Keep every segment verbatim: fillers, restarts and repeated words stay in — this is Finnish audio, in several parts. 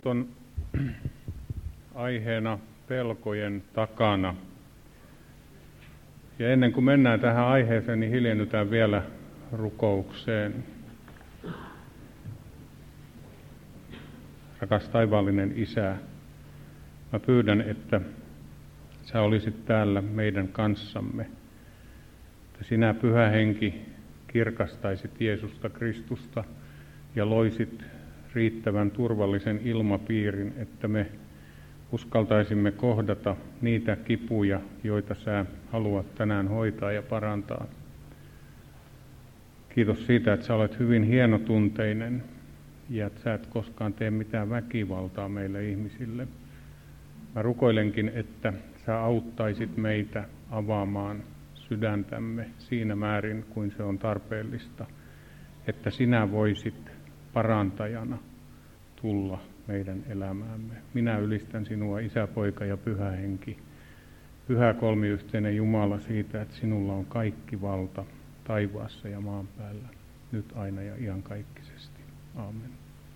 On aiheena pelkojen takana. Ja ennen kuin mennään tähän aiheeseen, niin hiljennytään vielä rukoukseen. Rakas taivaallinen Isä, mä pyydän, että sä olisit täällä meidän kanssamme. Että sinä, Pyhä Henki, kirkastaisit Jeesusta Kristusta ja loisit riittävän turvallisen ilmapiirin, että me uskaltaisimme kohdata niitä kipuja, joita sä haluat tänään hoitaa ja parantaa. Kiitos siitä, että sä olet hyvin hienotunteinen ja että sä et koskaan tee mitään väkivaltaa meille ihmisille. Mä rukoilenkin, että sä auttaisit meitä avaamaan sydäntämme siinä määrin, kuin se on tarpeellista, että sinä voisit parantajana tulla meidän elämäämme. Minä ylistän sinua, Isä, Poika ja Pyhä Henki, Pyhä kolmiyhteinen Jumala, siitä, että sinulla on kaikki valta taivaassa ja maan päällä, nyt aina ja iankaikkisesti. Aamen.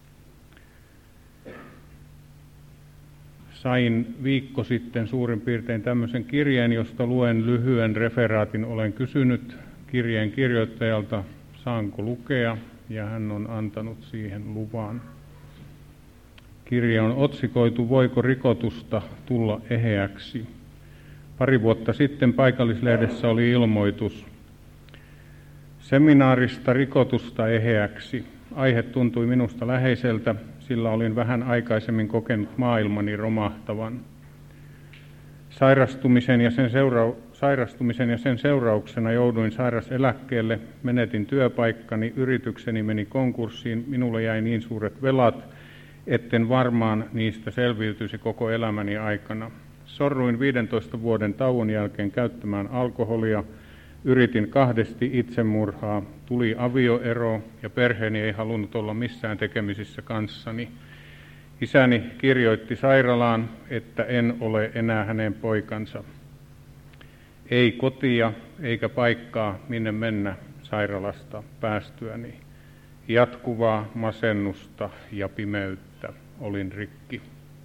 Sain viikko sitten suurin piirtein tämmöisen kirjeen, josta luen lyhyen referaatin. Olen kysynyt kirjeen kirjoittajalta, saanko lukea, ja hän on antanut siihen luvan. Kirja on otsikoitu Voiko rikotusta tulla eheäksi? Pari vuotta sitten paikallislehdessä oli ilmoitus seminaarista rikotusta eheäksi. Aihe tuntui minusta läheiseltä, sillä olin vähän aikaisemmin kokenut maailmani romahtavan. Sairastumisen ja sen, seura- sairastumisen ja sen seurauksena jouduin sairaseläkkeelle, menetin työpaikkani, yritykseni meni konkurssiin, minulle jäi niin suuret velat, etten varmaan niistä selviytyisi koko elämäni aikana. Sorruin viidentoista vuoden tauon jälkeen käyttämään alkoholia, yritin kahdesti itsemurhaa, tuli avioero ja perheeni ei halunnut olla missään tekemisissä kanssani. Isäni kirjoitti sairaalaan, että en ole enää hänen poikansa. Ei kotia eikä paikkaa, minne mennä sairaalasta päästyäni. Jatkuvaa masennusta ja pimeyttä, olin rikki.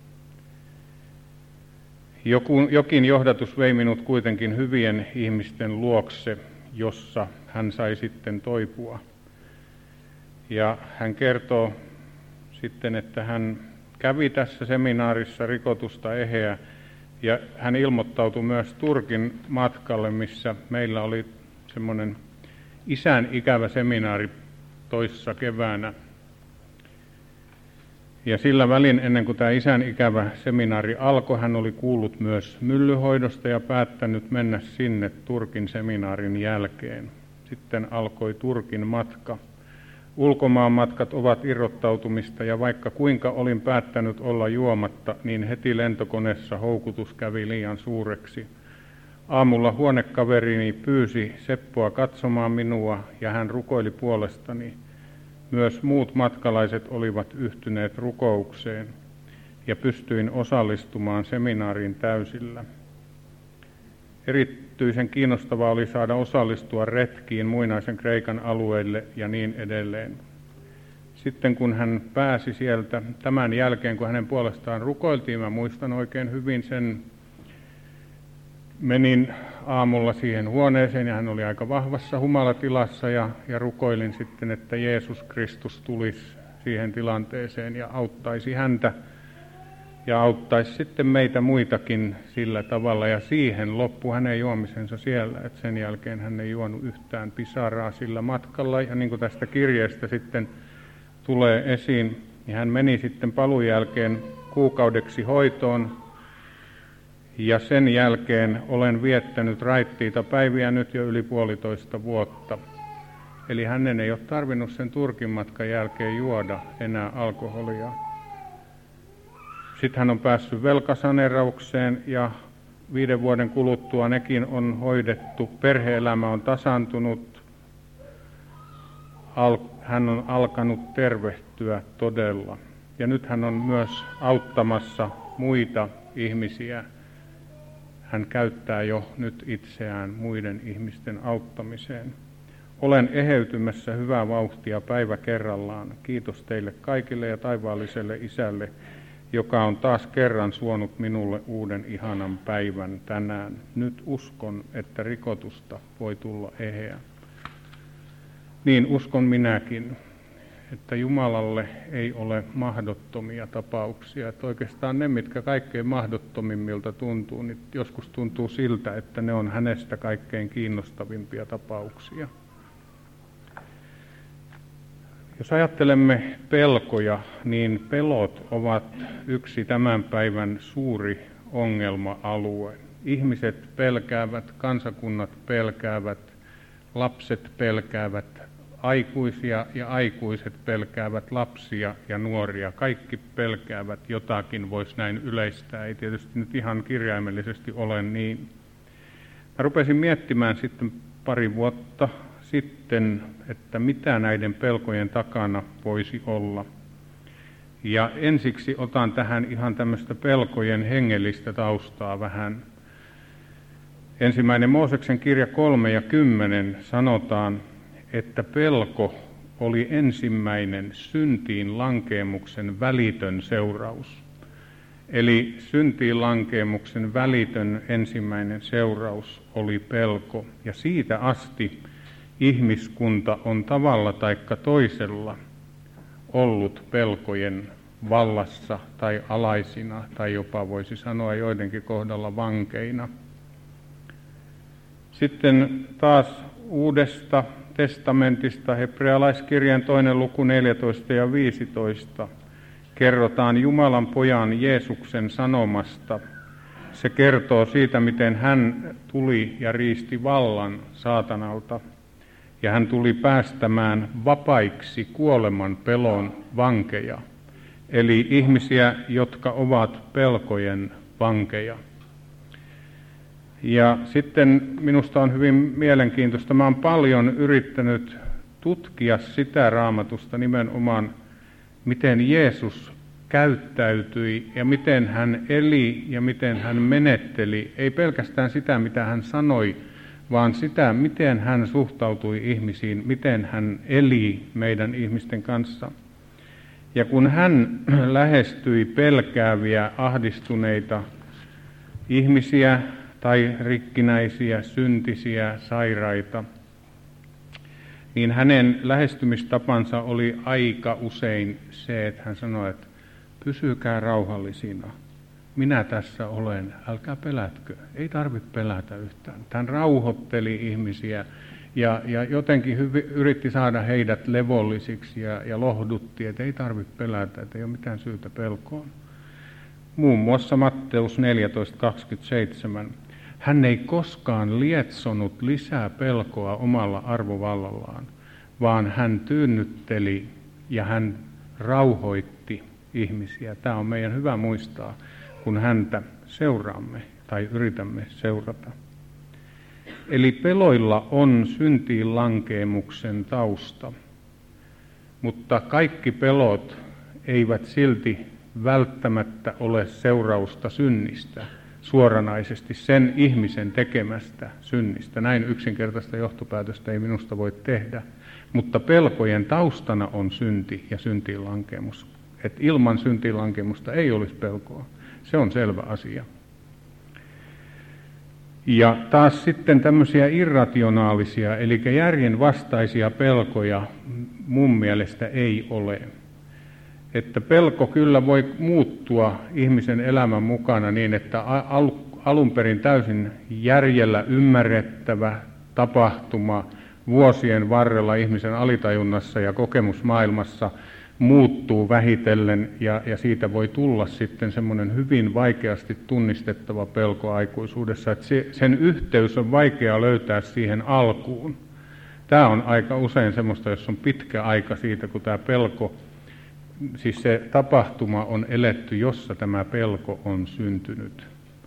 Joku, jokin johdatus vei minut kuitenkin hyvien ihmisten luokse, jossa hän sai sitten toipua. Ja hän kertoo sitten, että hän kävi tässä seminaarissa rikotusta eheä, ja hän ilmoittautui myös Turkin matkalle, missä meillä oli semmoinen isän ikävä seminaari toissa keväänä. Ja sillä välin, ennen kuin tämä isän ikävä seminaari alkoi, hän oli kuullut myös myllyhoidosta ja päättänyt mennä sinne Turkin seminaarin jälkeen. Sitten alkoi Turkin matka. Ulkomaanmatkat ovat irrottautumista, ja vaikka kuinka olin päättänyt olla juomatta, niin heti lentokoneessa houkutus kävi liian suureksi. Aamulla huonekaverini pyysi Seppoa katsomaan minua, ja hän rukoili puolestani. Myös muut matkalaiset olivat yhtyneet rukoukseen, ja pystyin osallistumaan seminaariin täysillä. Erityisen kiinnostavaa oli saada osallistua retkiin muinaisen Kreikan alueille ja niin edelleen. Sitten kun hän pääsi sieltä, tämän jälkeen kun hänen puolestaan rukoiltiin, mä muistan oikein hyvin sen, menin aamulla siihen huoneeseen ja hän oli aika vahvassa humalatilassa ja, ja rukoilin sitten, että Jeesus Kristus tulisi siihen tilanteeseen ja auttaisi häntä ja auttaisi sitten meitä muitakin sillä tavalla, ja siihen loppui hänen juomisensa siellä, että sen jälkeen hän ei juonut yhtään pisaraa sillä matkalla, ja niin kuin tästä kirjeestä sitten tulee esiin, niin hän meni sitten paluun jälkeen kuukaudeksi hoitoon, ja sen jälkeen olen viettänyt raittiita päiviä nyt jo yli puolitoista vuotta. Eli hänen ei ole tarvinnut sen Turkin matkan jälkeen juoda enää alkoholia. Sitten hän on päässyt velkasaneeraukseen ja viiden vuoden kuluttua nekin on hoidettu. Perhe-elämä on tasaantunut. Hän on alkanut tervehtyä todella. Ja nyt hän on myös auttamassa muita ihmisiä. Hän käyttää jo nyt itseään muiden ihmisten auttamiseen. Olen eheytymässä hyvää vauhtia päivä kerrallaan. Kiitos teille kaikille ja taivaalliselle Isälle joka on taas kerran suonut minulle uuden ihanan päivän tänään. Nyt uskon, että rikotusta voi tulla eheä. Niin uskon minäkin, että Jumalalle ei ole mahdottomia tapauksia. Että oikeastaan ne, mitkä kaikkein mahdottomimmilta tuntuu, niin joskus tuntuu siltä, että ne on hänestä kaikkein kiinnostavimpia tapauksia. Jos ajattelemme pelkoja, niin pelot ovat yksi tämän päivän suuri ongelma-alue. Ihmiset pelkäävät, kansakunnat pelkäävät, lapset pelkäävät, aikuisia ja aikuiset pelkäävät lapsia ja nuoria. Kaikki pelkäävät jotakin, voisi näin yleistää. Ei tietysti nyt ihan kirjaimellisesti ole niin. Mä rupesin miettimään sitten pari vuotta sitten, että mitä näiden pelkojen takana voisi olla. Ja ensiksi otan tähän ihan tämmöistä pelkojen hengellistä taustaa vähän. Ensimmäinen Mooseksen kirja kolme ja kymmenen sanotaan, että pelko oli ensimmäinen syntiin lankeemuksen välitön seuraus. Eli syntiin lankeemuksen välitön ensimmäinen seuraus oli pelko. Ja siitä asti ihmiskunta on tavalla taikka toisella ollut pelkojen vallassa tai alaisina, tai jopa voisi sanoa joidenkin kohdalla vankeina. Sitten taas Uudesta testamentista, hebrealaiskirjan toinen luku neljätoista ja viisitoista, kerrotaan Jumalan pojan Jeesuksen sanomasta. Se kertoo siitä, miten hän tuli ja riisti vallan saatanalta. Ja hän tuli päästämään vapaiksi kuoleman pelon vankeja, eli ihmisiä, jotka ovat pelkojen vankeja. Ja sitten minusta on hyvin mielenkiintoista, mä olen paljon yrittänyt tutkia sitä Raamatusta nimenomaan, miten Jeesus käyttäytyi ja miten hän eli ja miten hän menetteli, ei pelkästään sitä, mitä hän sanoi, vaan sitä, miten hän suhtautui ihmisiin, miten hän eli meidän ihmisten kanssa. Ja kun hän lähestyi pelkääviä, ahdistuneita ihmisiä tai rikkinäisiä, syntisiä, sairaita, niin hänen lähestymistapansa oli aika usein se, että hän sanoi, että pysykää rauhallisina. Minä tässä olen, älkää pelätkö, ei tarvitse pelätä yhtään. Hän rauhoitteli ihmisiä ja, ja jotenkin hyvi, yritti saada heidät levollisiksi ja, ja lohdutti, että ei tarvitse pelätä, että ei ole mitään syytä pelkoon. Muun muassa Matteus neljätoista kaksikymmentäseitsemän. Hän ei koskaan lietsonut lisää pelkoa omalla arvovallallaan, vaan hän tyynnytteli ja hän rauhoitti ihmisiä. Tämä on meidän hyvä muistaa, kun häntä seuraamme tai yritämme seurata. Eli peloilla on syntiin lankeemuksen tausta, mutta kaikki pelot eivät silti välttämättä ole seurausta synnistä, suoranaisesti sen ihmisen tekemästä synnistä. Näin yksinkertaista johtopäätöstä ei minusta voi tehdä, mutta pelkojen taustana on synti ja syntiin lankeemus. Et ilman syntiin lankemusta ei olisi pelkoa. Se on selvä asia. Ja taas sitten tämmöisiä irrationaalisia, eli järjen vastaisia pelkoja mun mielestä ei ole. Että pelko kyllä voi muuttua ihmisen elämän mukana niin, että al- alun perin täysin järjellä ymmärrettävä tapahtuma vuosien varrella ihmisen alitajunnassa ja kokemusmaailmassa muuttuu vähitellen ja, ja siitä voi tulla sitten semmoinen hyvin vaikeasti tunnistettava pelko aikuisuudessa, että se, sen yhteys on vaikea löytää siihen alkuun. Tämä on aika usein semmoista, jos on pitkä aika siitä, kun tämä pelko, siis se tapahtuma on eletty, jossa tämä pelko on syntynyt.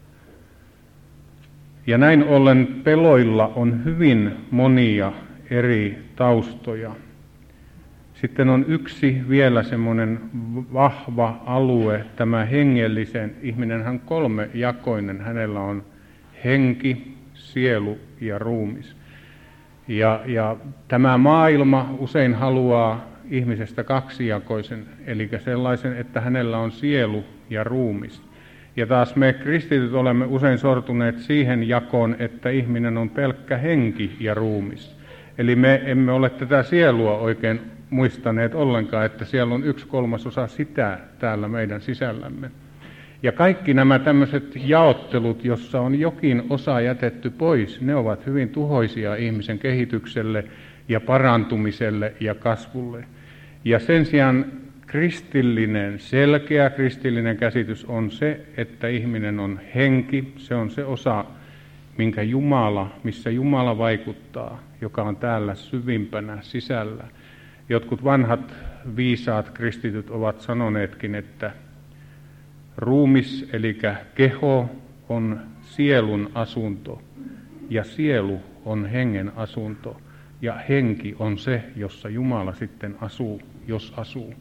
Ja näin ollen peloilla on hyvin monia eri taustoja. Sitten on yksi vielä semmoinen vahva alue, tämä hengellisen. Ihminenhän on kolmejakoinen, hänellä on henki, sielu ja ruumis. Ja, ja tämä maailma usein haluaa ihmisestä kaksijakoisen, eli sellaisen, että hänellä on sielu ja ruumis. Ja taas me kristityt olemme usein sortuneet siihen jakoon, että ihminen on pelkkä henki ja ruumis. Eli me emme ole tätä sielua oikein muistaneet ollenkaan, että siellä on yksi kolmasosa sitä täällä meidän sisällämme. Ja kaikki nämä tämmöiset jaottelut, jossa on jokin osa jätetty pois, ne ovat hyvin tuhoisia ihmisen kehitykselle ja parantumiselle ja kasvulle. Ja sen sijaan kristillinen, selkeä kristillinen käsitys on se, että ihminen on henki, se on se osa, minkä Jumala, missä Jumala vaikuttaa, joka on täällä syvimpänä sisällä. Jotkut vanhat viisaat kristityt ovat sanoneetkin, että ruumis eli keho on sielun asunto ja sielu on hengen asunto ja henki on se, jossa Jumala sitten asuu, jos asuu.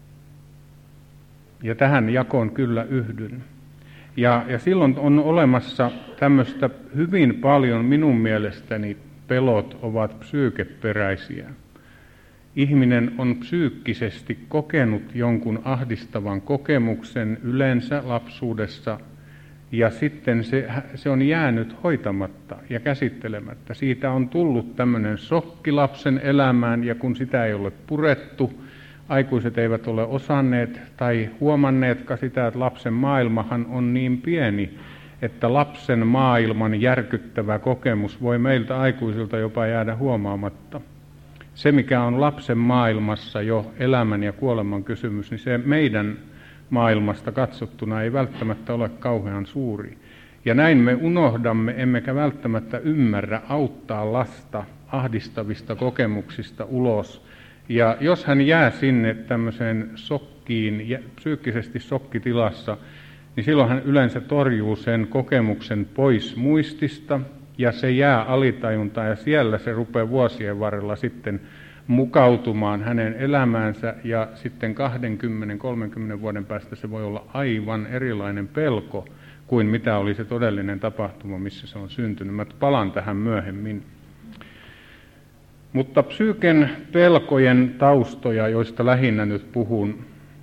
Ja tähän jakoon kyllä yhdyn. Ja, ja silloin on olemassa tämmöistä hyvin paljon, minun mielestäni pelot ovat psyykeperäisiä. Ihminen on psyykkisesti kokenut jonkun ahdistavan kokemuksen yleensä lapsuudessa, ja sitten se, se on jäänyt hoitamatta ja käsittelemättä. Siitä on tullut tämmöinen shokki lapsen elämään, ja kun sitä ei ole purettu, aikuiset eivät ole osanneet tai huomanneetkaan sitä, että lapsen maailmahan on niin pieni, että lapsen maailman järkyttävä kokemus voi meiltä aikuisilta jopa jäädä huomaamatta. Se, mikä on lapsen maailmassa jo elämän ja kuoleman kysymys, niin se meidän maailmasta katsottuna ei välttämättä ole kauhean suuri. Ja näin me unohdamme, emmekä välttämättä ymmärrä auttaa lasta ahdistavista kokemuksista ulos. Ja jos hän jää sinne tämmöiseen shokkiin, psyykkisesti shokkitilassa, niin silloin hän yleensä torjuu sen kokemuksen pois muistista, ja se jää alitajuntaan, ja siellä se rupeaa vuosien varrella sitten mukautumaan hänen elämäänsä, ja sitten kaksikymmentä kolmekymmentä vuoden päästä se voi olla aivan erilainen pelko kuin mitä oli se todellinen tapahtuma, missä se on syntynyt. Mä palaan tähän myöhemmin. Mutta psyyken pelkojen taustoja, joista lähinnä nyt puhun,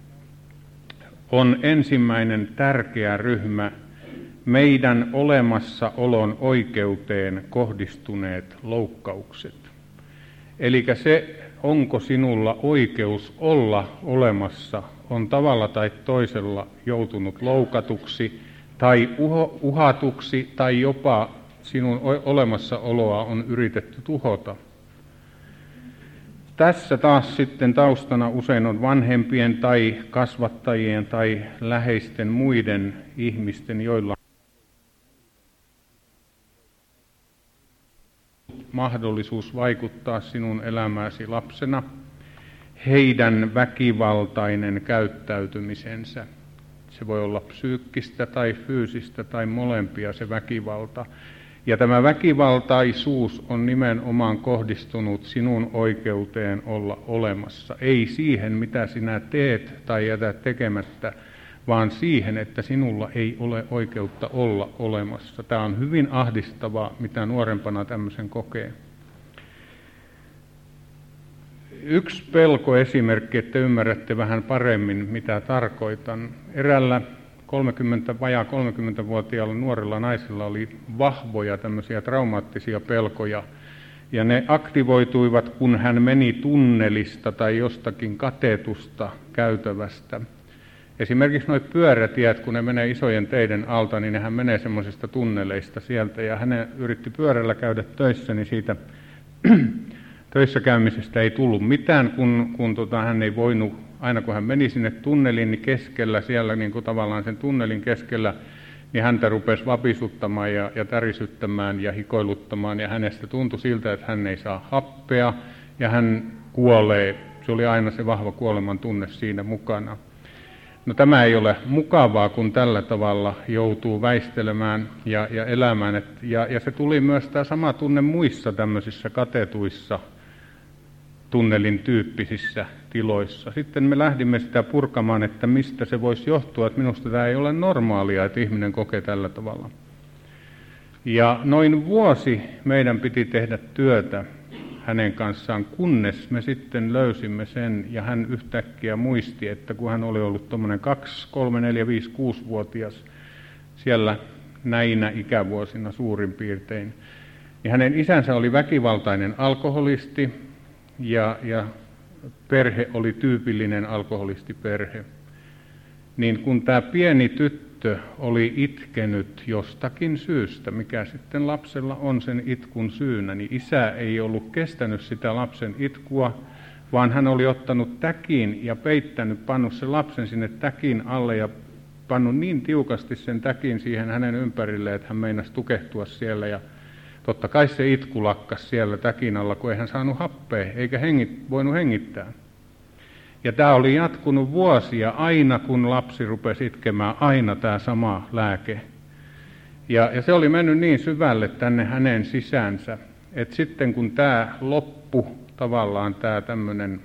on ensimmäinen tärkeä ryhmä meidän olemassaolon oikeuteen kohdistuneet loukkaukset. Eli se, onko sinulla oikeus olla olemassa, on tavalla tai toisella joutunut loukatuksi tai uhatuksi tai jopa sinun olemassaoloa on yritetty tuhota. Tässä taas sitten taustana usein on vanhempien tai kasvattajien tai läheisten muiden ihmisten, joilla on mahdollisuus vaikuttaa sinun elämääsi lapsena, heidän väkivaltainen käyttäytymisensä. Se voi olla psyykkistä tai fyysistä tai molempia se väkivalta. Ja tämä väkivaltaisuus on nimenomaan kohdistunut sinun oikeuteen olla olemassa. Ei siihen, mitä sinä teet tai jätät tekemättä, vaan siihen, että sinulla ei ole oikeutta olla olemassa. Tämä on hyvin ahdistavaa, mitä nuorempana tämmöisen kokee. Yksi pelkoesimerkki, että ymmärrätte vähän paremmin, mitä tarkoitan. Erällä kolmekymmentä, vajaa kolmekymmentävuotiaalla nuorella naisella oli vahvoja tämmöisiä traumaattisia pelkoja, ja ne aktivoituivat, kun hän meni tunnelista tai jostakin katetusta käytävästä. Esimerkiksi nuo pyörätiet, kun ne menee isojen teiden alta, niin nehän menee semmoisista tunneleista sieltä, ja hän yritti pyörällä käydä töissä, niin siitä töissä käymisestä ei tullut mitään, kun, kun tota, hän ei voinut, aina kun hän meni sinne tunnelin, niin keskellä, siellä niin kuin tavallaan sen tunnelin keskellä, niin häntä rupesi vapisuttamaan ja, ja tärisyttämään ja hikoiluttamaan, ja hänestä tuntui siltä, että hän ei saa happea, ja hän kuolee. Se oli aina se vahva kuoleman tunne siinä mukana. No tämä ei ole mukavaa, kun tällä tavalla joutuu väistelemään ja, ja elämään. Et, ja, ja se tuli myös tämä sama tunne muissa tämmöisissä katetuissa tunnelin tyyppisissä tiloissa. Sitten me lähdimme sitä purkamaan, että mistä se voisi johtua, että minusta tämä ei ole normaalia, että ihminen kokee tällä tavalla. Ja noin vuosi meidän piti tehdä työtä hänen kanssaan, kunnes me sitten löysimme sen, ja hän yhtäkkiä muisti, että kun hän oli ollut tuommoinen kaksi, kolme, neljä, viisi, kuusi-vuotias siellä näinä ikävuosina suurin piirtein, niin hänen isänsä oli väkivaltainen alkoholisti, ja, ja perhe oli tyypillinen alkoholistiperhe. Niin kun tämä pieni tyttö oli itkenyt jostakin syystä, mikä sitten lapsella on sen itkun syynä, niin isä ei ollut kestänyt sitä lapsen itkua, vaan hän oli ottanut täkin ja peittänyt, pannut sen lapsen sinne täkin alle ja pannut niin tiukasti sen täkin siihen hänen ympärilleen, että hän meinasi tukehtua siellä. Ja totta kai se itku lakkasi siellä täkin alla, kun ei hän saanut happea eikä hengit, voinut hengittää. Ja tämä oli jatkunut vuosia, aina kun lapsi rupesi itkemään, aina tämä sama lääke. Ja, ja se oli mennyt niin syvälle tänne hänen sisäänsä, että sitten kun tämä loppu, tavallaan tämä tämmöinen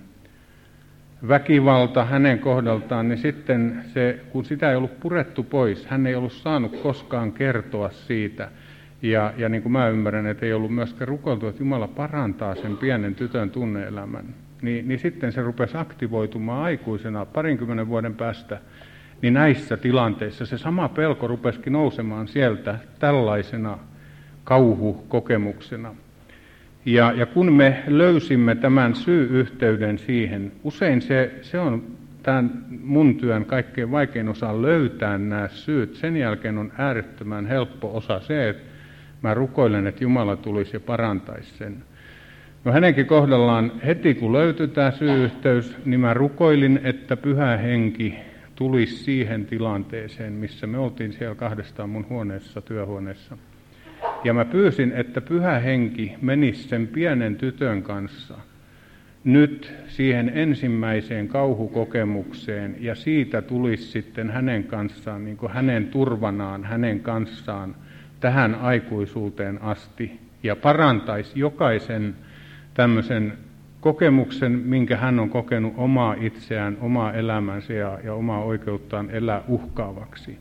väkivalta hänen kohdaltaan, niin sitten se, kun sitä ei ollut purettu pois, hän ei ollut saanut koskaan kertoa siitä. Ja, ja niin kuin mä ymmärrän, että ei ollut myöskään rukoiltu, että Jumala parantaa sen pienen tytön tunne-elämän. Niin, niin sitten se rupesi aktivoitumaan aikuisena parinkymmenen vuoden päästä, niin näissä tilanteissa se sama pelko rupesikin nousemaan sieltä tällaisena kauhukokemuksena. Ja, ja kun me löysimme tämän syy-yhteyden siihen, usein se, se on tämän mun työn kaikkein vaikein osa löytää nämä syyt. Sen jälkeen on äärettömän helppo osa se, että mä rukoilen, että Jumala tulisi ja parantaisi sen. No hänenkin kohdallaan heti kun löytyi tämä syy-yhteys, niin mä rukoilin, että Pyhä Henki tulisi siihen tilanteeseen, missä me oltiin siellä kahdestaan mun huoneessa, työhuoneessa. Ja mä pyysin, että Pyhä Henki menisi sen pienen tytön kanssa nyt siihen ensimmäiseen kauhukokemukseen, ja siitä tulisi sitten hänen kanssaan, niin kuin hänen turvanaan, hänen kanssaan tähän aikuisuuteen asti, ja parantaisi jokaisen tämmöisen kokemuksen, minkä hän on kokenut omaa itseään, omaa elämänsä ja, ja omaa oikeuttaan elää uhkaavaksi.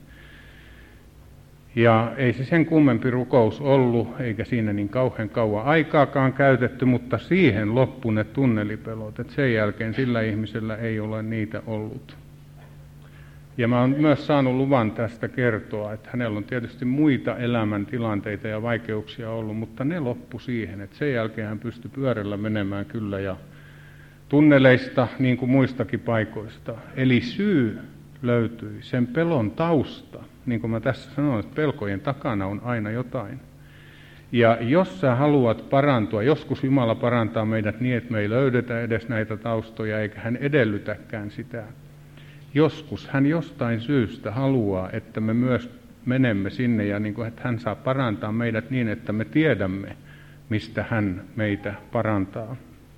Ja ei se sen kummempi rukous ollut, eikä siinä niin kauhean kauan aikaakaan käytetty, mutta siihen loppui ne tunnelipelot, että sen jälkeen sillä ihmisellä ei ole niitä ollut. Ja mä oon myös saanut luvan tästä kertoa, että hänellä on tietysti muita elämäntilanteita ja vaikeuksia ollut, mutta ne loppu siihen, että sen jälkeen hän pystyi pyörällä menemään kyllä ja tunneleista niin kuin muistakin paikoista. Eli syy löytyi, sen pelon tausta, niin kuin mä tässä sanoin, että pelkojen takana on aina jotain. Ja jos sä haluat parantua, joskus Jumala parantaa meidät niin, että me ei löydetä edes näitä taustoja, eikä hän edellytäkään sitä. Joskus hän jostain syystä haluaa, että me myös menemme sinne ja niin kuin, että hän saa parantaa meidät niin, että me tiedämme, mistä hän meitä parantaa.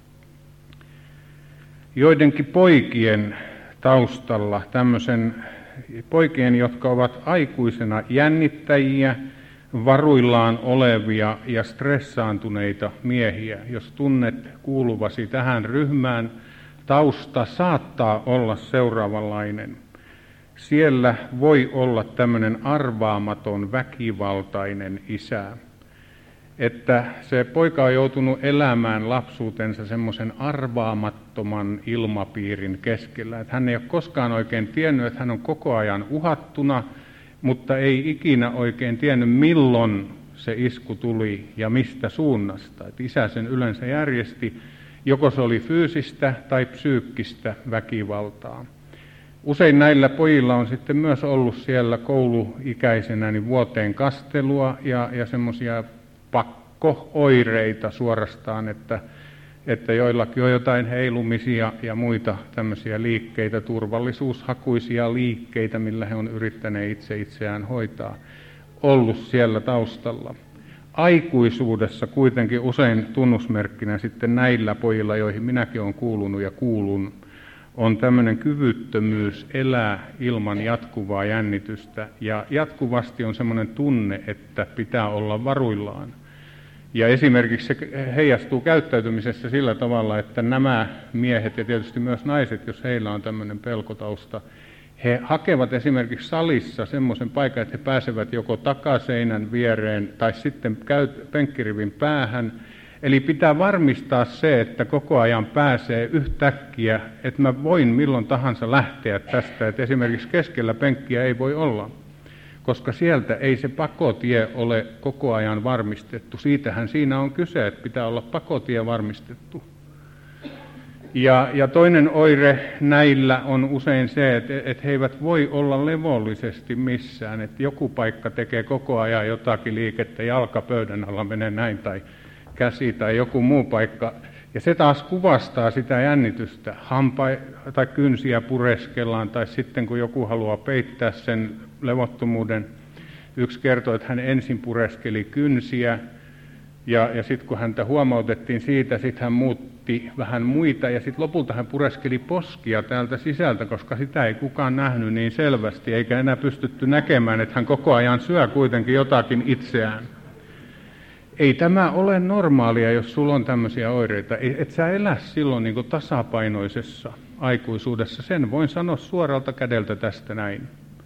Joidenkin poikien taustalla, tämmöisen poikien, jotka ovat aikuisena jännittäjiä, varuillaan olevia ja stressaantuneita miehiä, jos tunnet kuuluvasi tähän ryhmään, tausta saattaa olla seuraavanlainen. Siellä voi olla tämmöinen arvaamaton, väkivaltainen isä. Että se poika on joutunut elämään lapsuutensa semmoisen arvaamattoman ilmapiirin keskellä. Että hän ei ole koskaan oikein tiennyt, että hän on koko ajan uhattuna, mutta ei ikinä oikein tiennyt, milloin se isku tuli ja mistä suunnasta. Että isä sen yleensä järjesti. Joko se oli fyysistä tai psyykkistä väkivaltaa. Usein näillä pojilla on sitten myös ollut siellä kouluikäisenä niin vuoteen kastelua ja, ja semmoisia pakko-oireita suorastaan, että, että joillakin on jotain heilumisia ja muita tämmöisiä liikkeitä, turvallisuushakuisia liikkeitä, millä he on yrittäneet itse itseään hoitaa, ollut siellä taustalla. Aikuisuudessa kuitenkin usein tunnusmerkkinä sitten näillä pojilla, joihin minäkin olen kuulunut ja kuulun, on tämmöinen kyvyttömyys elää ilman jatkuvaa jännitystä. Ja jatkuvasti on semmoinen tunne, että pitää olla varuillaan. Ja esimerkiksi se heijastuu käyttäytymisessä sillä tavalla, että nämä miehet ja tietysti myös naiset, jos heillä on tämmöinen pelkotausta, he hakevat esimerkiksi salissa semmoisen paikan, että he pääsevät joko takaseinän viereen tai sitten penkkirivin päähän, Eli pitää varmistaa se, että koko ajan pääsee yhtäkkiä, että mä voin milloin tahansa lähteä tästä, että esimerkiksi keskellä penkkiä ei voi olla, koska sieltä ei se pakotie ole koko ajan varmistettu. Siitähän siinä on kyse, että pitää olla pakotie varmistettu. Ja, ja toinen oire näillä on usein se, että, että he eivät voi olla levollisesti missään, että joku paikka tekee koko ajan jotakin liikettä, jalka pöydän alla menee näin tai käsi tai joku muu paikka. Ja se taas kuvastaa sitä jännitystä. Hampai tai kynsiä pureskellaan tai sitten kun joku haluaa peittää sen levottomuuden. Yksi kertoi, että hän ensin pureskeli kynsiä ja, ja sitten kun häntä huomautettiin siitä, sitten hän muutti vähän muita ja sitten lopulta hän pureskeli poskia täältä sisältä, koska sitä ei kukaan nähnyt niin selvästi eikä enää pystytty näkemään, että hän koko ajan syö kuitenkin jotakin itseään. Ei tämä ole normaalia, jos sulla on tämmöisiä oireita. Et sä elä silloin niin kuin tasapainoisessa aikuisuudessa. Sen voin sanoa suoralta kädeltä tästä näin.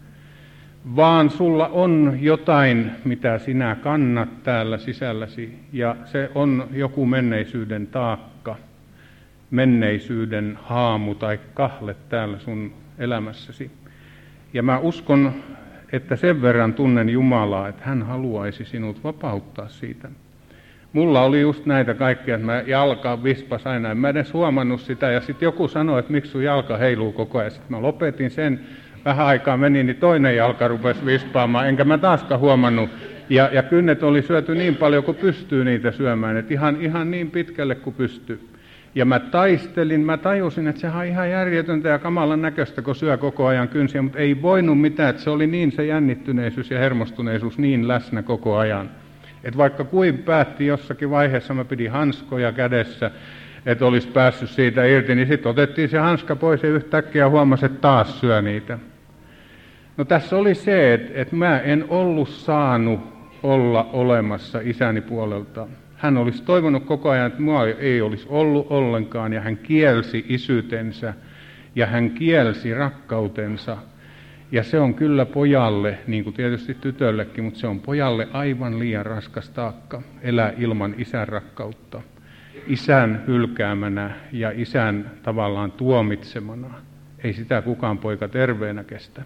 Vaan sulla on jotain, mitä sinä kannat täällä sisälläsi. Ja se on joku menneisyyden taakka, menneisyyden haamu tai kahle täällä sun elämässäsi. Ja mä uskon, että sen verran tunnen Jumalaa, että hän haluaisi sinut vapauttaa siitä. Mulla oli just näitä kaikkia, että mä jalka vispas aina, en mä edes huomannut sitä, ja sitten joku sanoi, että miksi sun jalka heiluu koko ajan. Sitten mä lopetin sen, vähän aikaa meni, niin toinen jalka rupesi vispaamaan, enkä mä taaskaan huomannut. Ja, ja kynnet oli syöty niin paljon, kuin pystyy niitä syömään, että ihan, ihan niin pitkälle kuin pystyy. Ja mä taistelin, mä tajusin, että sehän on ihan järjetöntä ja kamalan näköistä, kun syö koko ajan kynsiä, mutta ei voinut mitään, että se oli niin se jännittyneisyys ja hermostuneisuus niin läsnä koko ajan. Että vaikka kuin päätti jossakin vaiheessa, mä pidin hanskoja kädessä, että olisi päässyt siitä irti, niin sitten otettiin se hanska pois ja yhtäkkiä huomasi, että taas syö niitä. No tässä oli se, että, että mä en ollut saanut olla olemassa isäni puolelta. Hän olisi toivonut koko ajan, että minua ei olisi ollut ollenkaan, ja hän kielsi isyytensä, ja hän kielsi rakkautensa. Ja se on kyllä pojalle, niin kuin tietysti tytöllekin, mutta se on pojalle aivan liian raskas taakka elää ilman isän rakkautta. Isän hylkäämänä ja isän tavallaan tuomitsemana. Ei sitä kukaan poika terveenä kestä.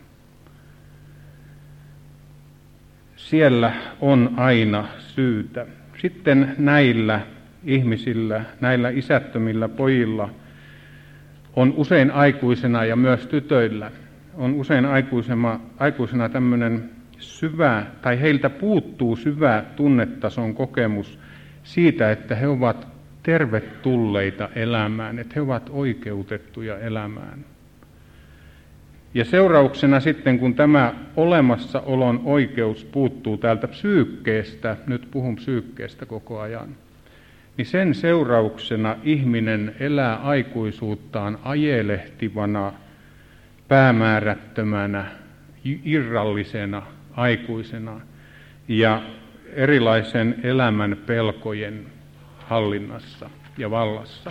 Siellä on aina syytä. Sitten näillä ihmisillä, näillä isättömillä pojilla on usein aikuisena ja myös tytöillä on usein aikuisena, aikuisena tämmöinen syvä, tai heiltä puuttuu syvä tunnetason kokemus siitä, että he ovat tervetulleita elämään, että he ovat oikeutettuja elämään. Ja seurauksena sitten, kun tämä olemassaolon oikeus puuttuu täältä psyykkeestä, nyt puhun psyykkeestä koko ajan, niin sen seurauksena ihminen elää aikuisuuttaan ajelehtivana, päämäärättömänä, irrallisena, aikuisena ja erilaisen elämän pelkojen hallinnassa ja vallassa.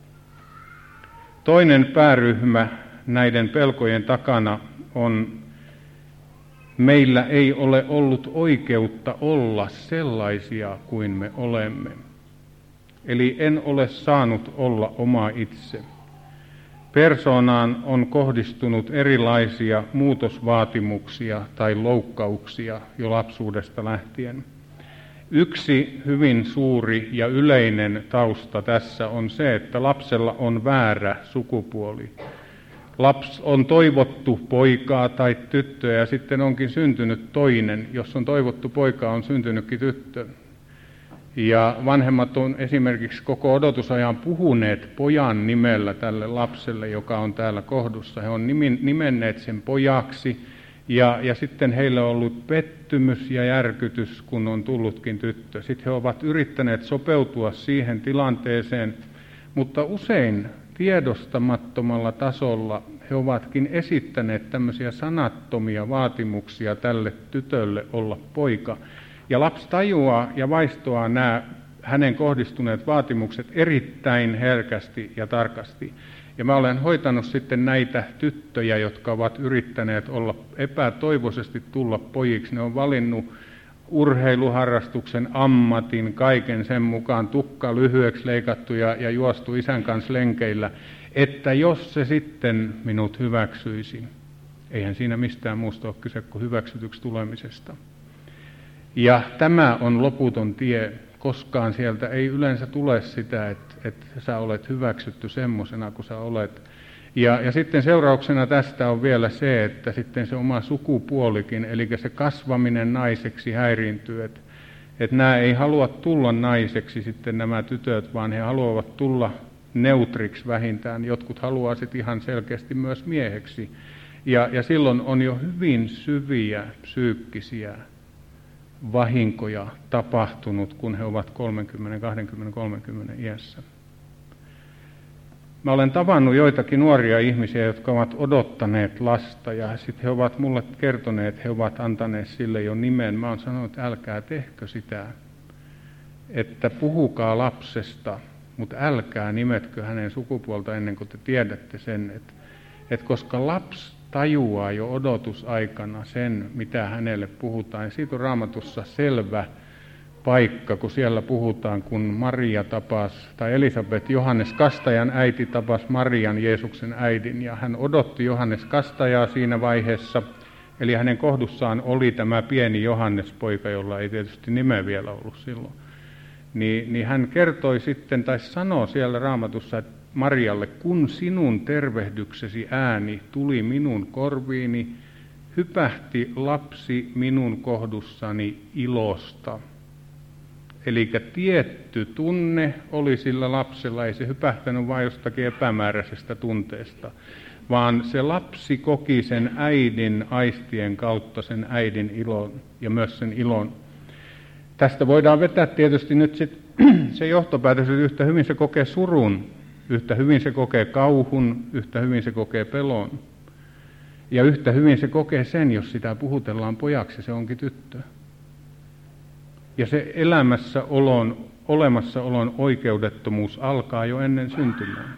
Toinen pääryhmä näiden pelkojen takana on, meillä ei ole ollut oikeutta olla sellaisia kuin me olemme. Eli en ole saanut olla oma itse. Persoonaan on kohdistunut erilaisia muutosvaatimuksia tai loukkauksia jo lapsuudesta lähtien. Yksi hyvin suuri ja yleinen tausta tässä on se, että lapsella on väärä sukupuoli. Laps on toivottu poikaa tai tyttöä ja sitten onkin syntynyt toinen. Jos on toivottu poikaa, on syntynytkin tyttö. Ja vanhemmat on esimerkiksi koko odotusajan puhuneet pojan nimellä tälle lapselle, joka on täällä kohdussa. He on nimenneet sen pojaksi ja, ja sitten heillä on ollut pettymys ja järkytys, kun on tullutkin tyttö. Sitten he ovat yrittäneet sopeutua siihen tilanteeseen, mutta usein tiedostamattomalla tasolla he ovatkin esittäneet tämmöisiä sanattomia vaatimuksia tälle tytölle olla poika. Ja lapsi tajuaa ja vaistoaa nämä hänen kohdistuneet vaatimukset erittäin herkästi ja tarkasti. Ja mä olen hoitanut sitten näitä tyttöjä, jotka ovat yrittäneet olla epätoivoisesti tulla pojiksi. Ne on valinnut urheiluharrastuksen, ammatin, kaiken sen mukaan, tukka lyhyeksi leikattu ja, ja juostu isän kanssa lenkeillä, että jos se sitten minut hyväksyisi, eihän siinä mistään muusta ole kyse kuin hyväksytyksi tulemisesta. Ja tämä on loputon tie, koskaan sieltä ei yleensä tule sitä, että, että sä olet hyväksytty semmosena kuin sä olet. Ja, ja sitten seurauksena tästä on vielä se, että sitten se oma sukupuolikin, eli se kasvaminen naiseksi häiriintyy, että, että nämä ei halua tulla naiseksi sitten nämä tytöt, vaan he haluavat tulla neutriksi vähintään. Jotkut haluaa sitten ihan selkeästi myös mieheksi. Ja, ja silloin on jo hyvin syviä psyykkisiä vahinkoja tapahtunut, kun he ovat kolmekymmentä, kaksikymmentä, kolmekymmentä iässä. Mä olen tavannut joitakin nuoria ihmisiä, jotka ovat odottaneet lasta, ja sitten he ovat mulle kertoneet, että he ovat antaneet sille jo nimen. Mä oon sanonut, että älkää tehkö sitä, että puhukaa lapsesta, mutta älkää nimetkö hänen sukupuolta ennen kuin te tiedätte sen, että, että koska lapsi tajuaa jo odotusaikana sen, mitä hänelle puhutaan. Ja siitä on Raamatussa selvä paikka, kun siellä puhutaan, kun Maria tapasi, tai Elisabet, Johannes Kastajan äiti tapasi Marian, Jeesuksen äidin, ja hän odotti Johannes Kastajaa siinä vaiheessa, eli hänen kohdussaan oli tämä pieni Johannes-poika, jolla ei tietysti nimeä vielä ollut silloin. Niin, niin hän kertoi sitten, tai sanoi siellä Raamatussa, että Marialle, kun sinun tervehdyksesi ääni tuli minun korviini, hypähti lapsi minun kohdussani ilosta. Eli tietty tunne oli sillä lapsella, ei se hypähtänyt vain jostakin epämääräisestä tunteesta, vaan se lapsi koki sen äidin aistien kautta sen äidin ilon ja myös sen ilon. Tästä voidaan vetää tietysti nyt sit se johtopäätös, että yhtä hyvin se kokee surun, yhtä hyvin se kokee kauhun, yhtä hyvin se kokee pelon. Ja yhtä hyvin se kokee sen, jos sitä puhutellaan pojaksi, se onkin tyttö. Ja se elämässä olon, olemassaolon oikeudettomuus alkaa jo ennen syntymää.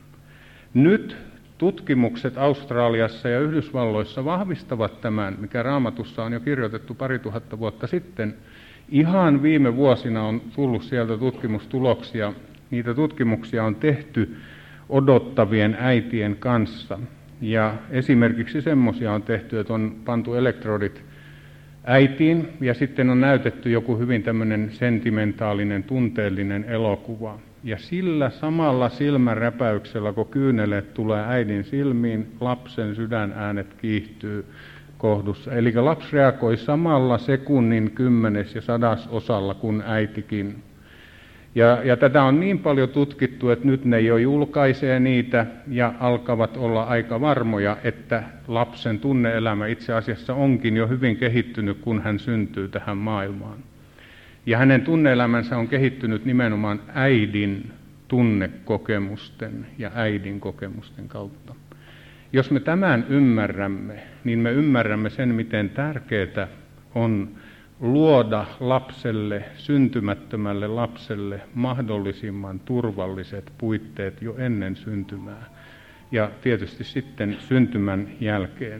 Nyt tutkimukset Australiassa ja Yhdysvalloissa vahvistavat tämän, mikä Raamatussa on jo kirjoitettu pari tuhatta vuotta sitten. Ihan viime vuosina on tullut sieltä tutkimustuloksia. Niitä tutkimuksia on tehty odottavien äitien kanssa. Ja esimerkiksi semmoisia on tehty, että on pantu elektrodit äitiin ja sitten on näytetty joku hyvin tämmöinen sentimentaalinen, tunteellinen elokuva. Ja sillä samalla silmänräpäyksellä, kun kyyneleet tulee äidin silmiin, lapsen sydänäänet kiihtyy kohdussa. Eli lapsi reagoi samalla sekunnin kymmenes ja sadasosalla kuin äitikin. Ja, ja tätä on niin paljon tutkittu, että nyt ne jo julkaisee niitä ja alkavat olla aika varmoja, että lapsen tunne-elämä itse asiassa onkin jo hyvin kehittynyt, kun hän syntyy tähän maailmaan. Ja hänen tunne-elämänsä on kehittynyt nimenomaan äidin tunnekokemusten ja äidin kokemusten kautta. Jos me tämän ymmärrämme, niin me ymmärrämme sen, miten tärkeää on luoda lapselle, syntymättömälle lapselle mahdollisimman turvalliset puitteet jo ennen syntymää ja tietysti sitten syntymän jälkeen.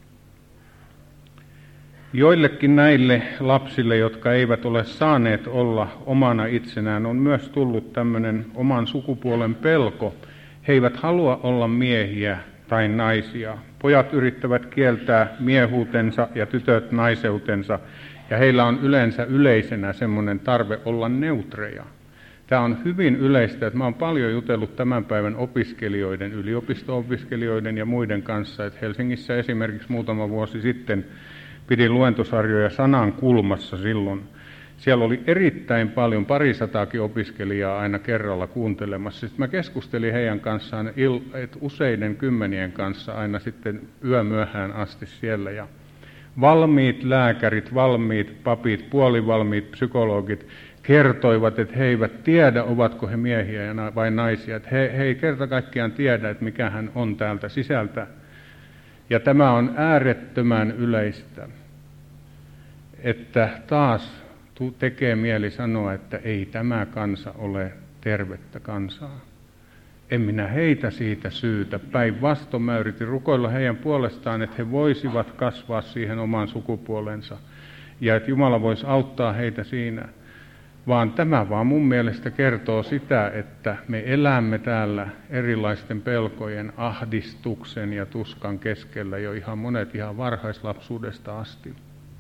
Joillekin näille lapsille, jotka eivät ole saaneet olla omana itsenään, on myös tullut tämmöinen oman sukupuolen pelko. He eivät halua olla miehiä tai naisia. Pojat yrittävät kieltää miehuutensa ja tytöt naiseutensa. Ja heillä on yleensä yleisenä semmoinen tarve olla neutreja. Tämä on hyvin yleistä, että mä oon paljon jutellut tämän päivän opiskelijoiden, yliopisto-opiskelijoiden ja muiden kanssa. Että Helsingissä esimerkiksi muutama vuosi sitten pidin luentosarjoja Sanan kulmassa silloin. Siellä oli erittäin paljon, parisataakin opiskelijaa aina kerralla kuuntelemassa. Sitten mä keskustelin heidän kanssaan että useiden kymmenien kanssa aina sitten yömyöhään asti siellä. Ja valmiit lääkärit, valmiit papit, puolivalmiit psykologit kertoivat, että he eivät tiedä, ovatko he miehiä vai naisia. Että he, he ei kerta kaikkiaan tiedä, että mikä hän on täältä sisältä. Ja tämä on äärettömän yleistä, että taas tekee mieli sanoa, että ei tämä kansa ole tervettä kansaa. En minä heitä siitä syytä. Päinvastoin mä yritin rukoilla heidän puolestaan, että he voisivat kasvaa siihen oman sukupuolensa. ja että Jumala voisi auttaa heitä siinä. Vaan tämä vaan mun mielestä kertoo sitä, että me elämme täällä erilaisten pelkojen, ahdistuksen ja tuskan keskellä jo ihan monet ihan varhaislapsuudesta asti.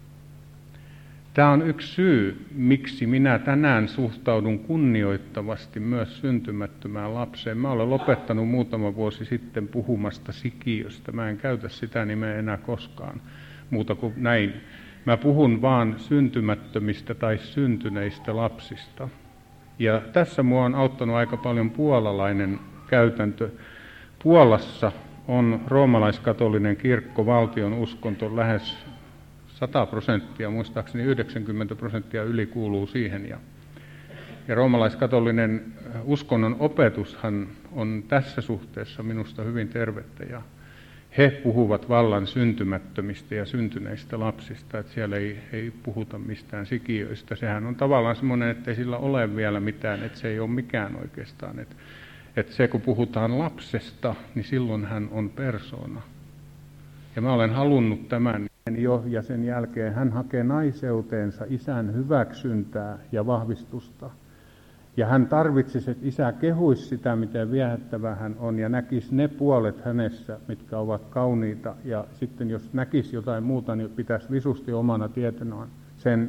Tämä on yksi syy, miksi minä tänään suhtaudun kunnioittavasti myös syntymättömään lapseen. Mä olen lopettanut muutama vuosi sitten puhumasta sikiöstä. Mä en käytä sitä nimeä enää koskaan muuta kuin näin. Mä puhun vaan syntymättömistä tai syntyneistä lapsista. Ja tässä mua on auttanut aika paljon puolalainen käytäntö. Puolassa on roomalaiskatolinen kirkko, valtion uskonto lähes sata prosenttia, muistaakseni yhdeksänkymmentä prosenttia yli kuuluu siihen. Ja, ja roomalaiskatolinen uskonnon opetushan on tässä suhteessa minusta hyvin tervettä. Ja he puhuvat vallan syntymättömistä ja syntyneistä lapsista, että siellä ei, ei puhuta mistään sikiöistä. Sehän on tavallaan semmoinen, että ei sillä ole vielä mitään, että se ei ole mikään oikeastaan. Että, että se kun puhutaan lapsesta, niin silloin hän on persoona. Ja mä olen halunnut tämän jo, ja sen jälkeen hän hakee naiseuteensa isän hyväksyntää ja vahvistusta. Ja hän tarvitsisi, että isä kehuisi sitä, miten viehättävä hän on, ja näkisi ne puolet hänessä, mitkä ovat kauniita. Ja sitten jos näkisi jotain muuta, niin pitäisi visusti omana tietonaan sen.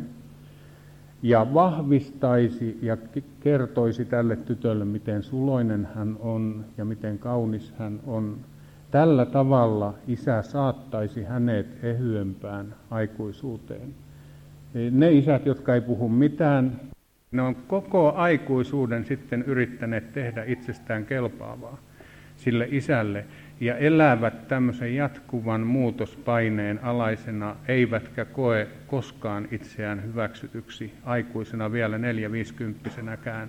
Ja vahvistaisi ja kertoisi tälle tytölle, miten suloinen hän on ja miten kaunis hän on. Tällä tavalla isä saattaisi hänet ehyempään aikuisuuteen. Ne isät, jotka ei puhu mitään, ne on koko aikuisuuden sitten yrittäneet tehdä itsestään kelpaavaa sille isälle ja elävät tämmöisen jatkuvan muutospaineen alaisena, eivätkä koe koskaan itseään hyväksytyksi aikuisena vielä neljä-viisikymppisenäkään.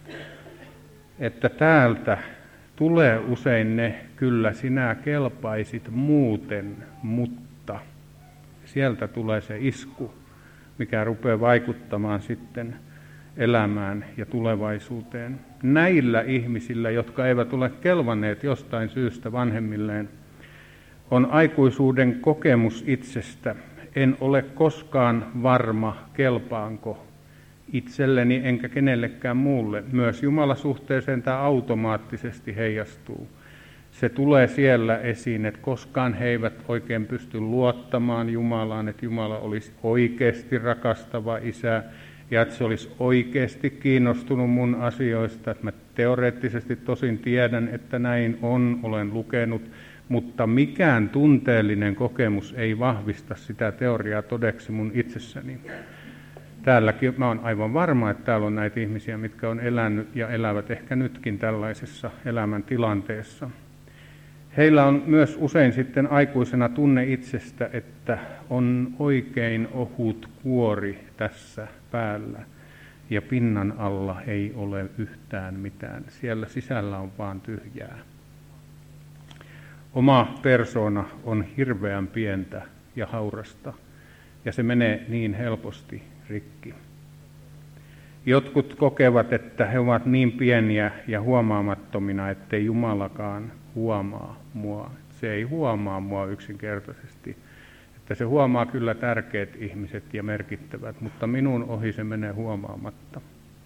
Että täältä tulee usein ne, kyllä sinä kelpaisit muuten, mutta sieltä tulee se isku, mikä rupeaa vaikuttamaan sitten elämään ja tulevaisuuteen. Näillä ihmisillä, jotka eivät ole kelvanneet jostain syystä vanhemmilleen, on aikuisuuden kokemus itsestä. En ole koskaan varma, kelpaanko itselleni enkä kenellekään muulle. Myös Jumalasuhteeseen tämä automaattisesti heijastuu. Se tulee siellä esiin, että koskaan he eivät oikein pysty luottamaan Jumalaan, että Jumala olisi oikeasti rakastava isä, ja että se olisi oikeasti kiinnostunut mun asioista, että mä teoreettisesti tosin tiedän, että näin on, olen lukenut, mutta mikään tunteellinen kokemus ei vahvista sitä teoriaa todeksi mun itsessäni. Täälläkin mä oon aivan varma, että täällä on näitä ihmisiä, mitkä on elänyt ja elävät ehkä nytkin tällaisessa elämäntilanteessa. Heillä on myös usein sitten aikuisena tunne itsestä, että on oikein ohut kuori tässä päällä ja pinnan alla ei ole yhtään mitään. Siellä sisällä on vaan tyhjää. Oma persoona on hirveän pientä ja haurasta ja se menee niin helposti rikki. Jotkut kokevat, että he ovat niin pieniä ja huomaamattomina, ettei Jumalakaan huomaa mua. Se ei huomaa mua yksinkertaisesti. Että se huomaa kyllä tärkeät ihmiset ja merkittävät, mutta minun ohi se menee huomaamatta.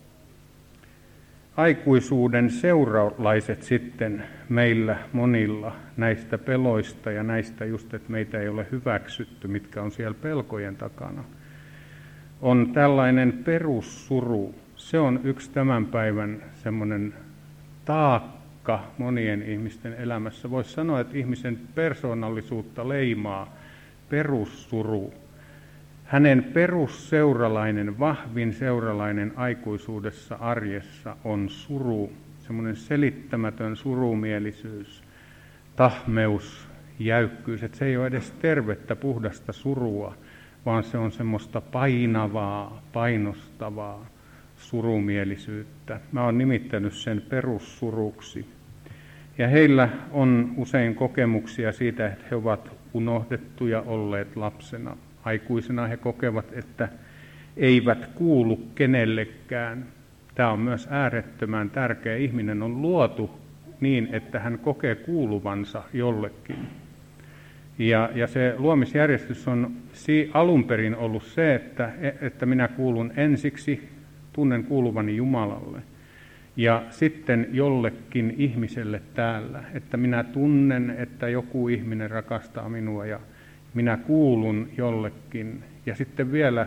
Aikuisuuden seuralaiset sitten meillä monilla näistä peloista ja näistä just, että meitä ei ole hyväksytty, mitkä on siellä pelkojen takana, on tällainen perussuru. Se on yksi tämän päivän semmoinen taakka monien ihmisten elämässä. Voisi sanoa, että ihmisen persoonallisuutta leimaa perussuru. Hänen perusseuralainen, vahvin seuralainen aikuisuudessa arjessa on suru, semmoinen selittämätön surumielisyys, tahmeus, jäykkyys. Että se ei ole edes tervettä, puhdasta surua, vaan se on semmoista painavaa, painostavaa surumielisyyttä. Mä oon nimittänyt sen perussuruksi. Ja heillä on usein kokemuksia siitä, että he ovat unohdettuja olleet lapsena. Aikuisena he kokevat, että eivät kuulu kenellekään. Tämä on myös äärettömän tärkeä. Ihminen on luotu niin, että hän kokee kuuluvansa jollekin. Ja, ja se luomisjärjestys on si, alun perin ollut se, että, että minä kuulun ensiksi, tunnen kuuluvani Jumalalle. Ja sitten jollekin ihmiselle täällä, että minä tunnen, että joku ihminen rakastaa minua ja minä kuulun jollekin. Ja sitten vielä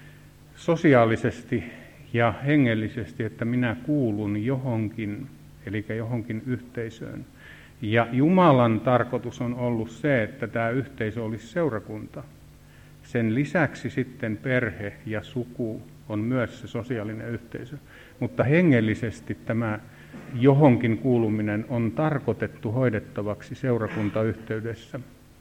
sosiaalisesti ja hengellisesti, että minä kuulun johonkin, eli johonkin yhteisöön. Ja Jumalan tarkoitus on ollut se, että tämä yhteisö olisi seurakunta. Sen lisäksi sitten perhe ja suku on myös se sosiaalinen yhteisö. Mutta hengellisesti tämä johonkin kuuluminen on tarkoitettu hoidettavaksi seurakuntayhteydessä.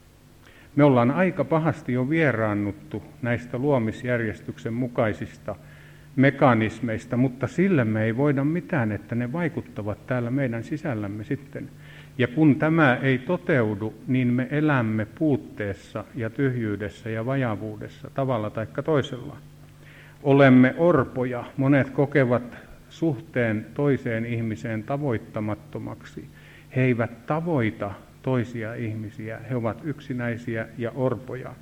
Me ollaan aika pahasti jo vieraannuttu näistä luomisjärjestyksen mukaisista mekanismeista, mutta sille me ei voida mitään, että ne vaikuttavat täällä meidän sisällämme sitten. Ja kun tämä ei toteudu, niin me elämme puutteessa ja tyhjyydessä ja vajavuudessa tavalla tai toisella. Olemme orpoja. Monet kokevat suhteen toiseen ihmiseen tavoittamattomaksi. He eivät tavoita toisia ihmisiä. He ovat yksinäisiä ja orpoja.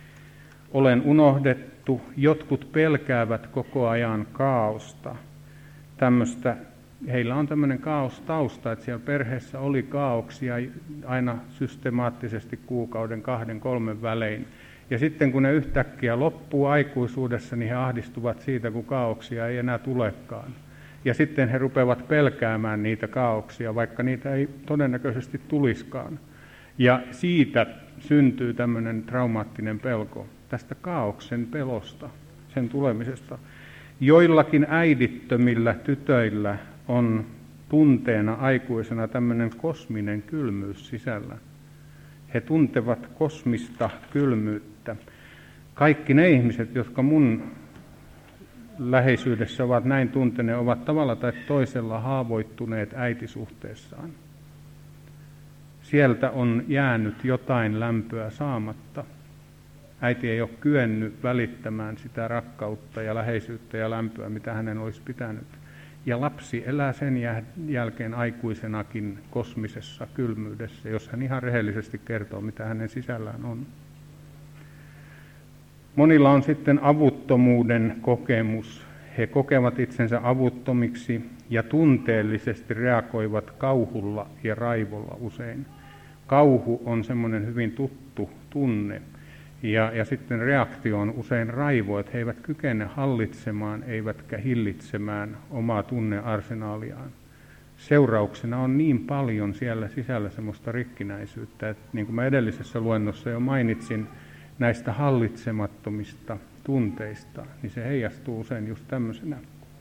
Olen unohdettu. Jotkut pelkäävät koko ajan kaaosta. Tämmöistä, heillä on tämmöinen kaostausta, että siellä perheessä oli kaaoksia aina systemaattisesti kuukauden, kahden, kolmen välein. Ja sitten kun ne yhtäkkiä loppuu aikuisuudessa, niin he ahdistuvat siitä, kun kaaoksia ei enää tulekaan. Ja sitten he rupeavat pelkäämään niitä kaaoksia, vaikka niitä ei todennäköisesti tuliskaan. Ja siitä syntyy tämmöinen traumaattinen pelko, tästä kaaoksen pelosta, sen tulemisesta. Joillakin äidittömillä tytöillä on tunteena aikuisena tämmöinen kosminen kylmyys sisällä. He tuntevat kosmista kylmyyttä. Kaikki ne ihmiset, jotka mun läheisyydessä ovat näin tunteneet, ovat tavalla tai toisella haavoittuneet äitisuhteessaan. Sieltä on jäänyt jotain lämpöä saamatta. Äiti ei ole kyennyt välittämään sitä rakkautta ja läheisyyttä ja lämpöä, mitä hänen olisi pitänyt. Ja lapsi elää sen jälkeen aikuisenakin kosmisessa kylmyydessä, jos hän ihan rehellisesti kertoo, mitä hänen sisällään on. Monilla on sitten avuttomuuden kokemus. He kokevat itsensä avuttomiksi ja tunteellisesti reagoivat kauhulla ja raivolla usein. Kauhu on semmoinen hyvin tuttu tunne. Ja, ja sitten reaktio on usein raivo, että he eivät kykene hallitsemaan, eivätkä hillitsemään omaa tunnearsenaaliaan. Seurauksena on niin paljon siellä sisällä semmoista rikkinäisyyttä, että niin kuin mä edellisessä luennossa jo mainitsin näistä hallitsemattomista tunteista, niin se heijastuu usein just tämmöisenä.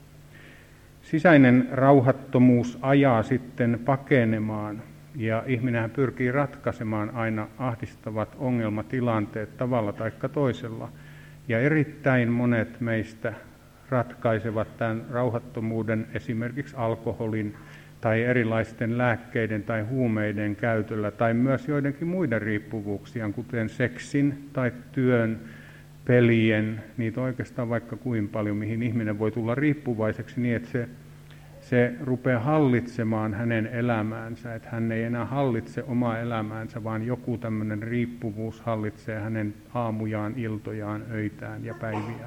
Sisäinen rauhattomuus ajaa sitten pakenemaan. Ja ihminenhän pyrkii ratkaisemaan aina ahdistavat ongelmatilanteet tavalla tai toisella. Ja erittäin monet meistä ratkaisevat tämän rauhattomuuden esimerkiksi alkoholin tai erilaisten lääkkeiden tai huumeiden käytöllä tai myös joidenkin muiden riippuvuuksien, kuten seksin tai työn, pelien, niitä oikeastaan vaikka kuin paljon, mihin ihminen voi tulla riippuvaiseksi niin, että se Se rupeaa hallitsemaan hänen elämäänsä, että hän ei enää hallitse omaa elämäänsä, vaan joku tämmöinen riippuvuus hallitsee hänen aamujaan, iltojaan, öitään ja päiviään.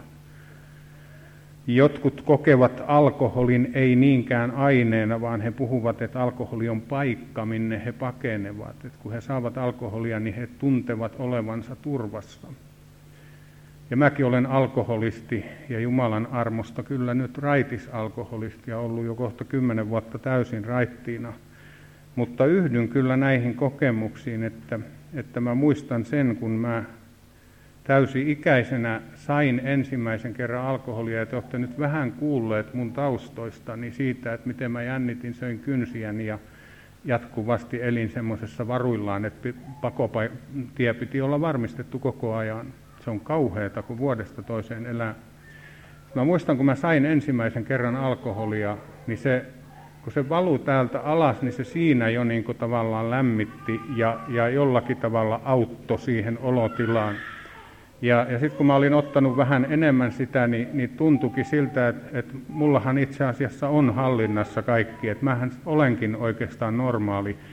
Jotkut kokevat alkoholin ei niinkään aineena, vaan he puhuvat, että alkoholi on paikka, minne he pakenevat. Että kun he saavat alkoholia, niin he tuntevat olevansa turvassa. Ja mäkin olen alkoholisti ja Jumalan armosta kyllä nyt raitisalkoholisti ja ollut jo kohta kymmenen vuotta täysin raittiina. Mutta yhdyn kyllä näihin kokemuksiin, että, että mä muistan sen, kun mä täysi-ikäisenä sain ensimmäisen kerran alkoholia, ja te olette nyt vähän kuulleet mun taustoistani siitä, että miten mä jännitin, söin kynsiäni ja jatkuvasti elin semmoisessa varuillaan, että pakotie piti olla varmistettu koko ajan. Se on kauheata, kun vuodesta toiseen elää. Mä muistan, kun mä sain ensimmäisen kerran alkoholia, niin se, kun se valui täältä alas, niin se siinä jo niin kuin tavallaan lämmitti ja, ja jollakin tavalla auttoi siihen olotilaan. Ja, ja sitten kun mä olin ottanut vähän enemmän sitä, niin, niin tuntuikin siltä, että, että mullahan itse asiassa on hallinnassa kaikki. Että mähän olenkin oikeastaan normaali.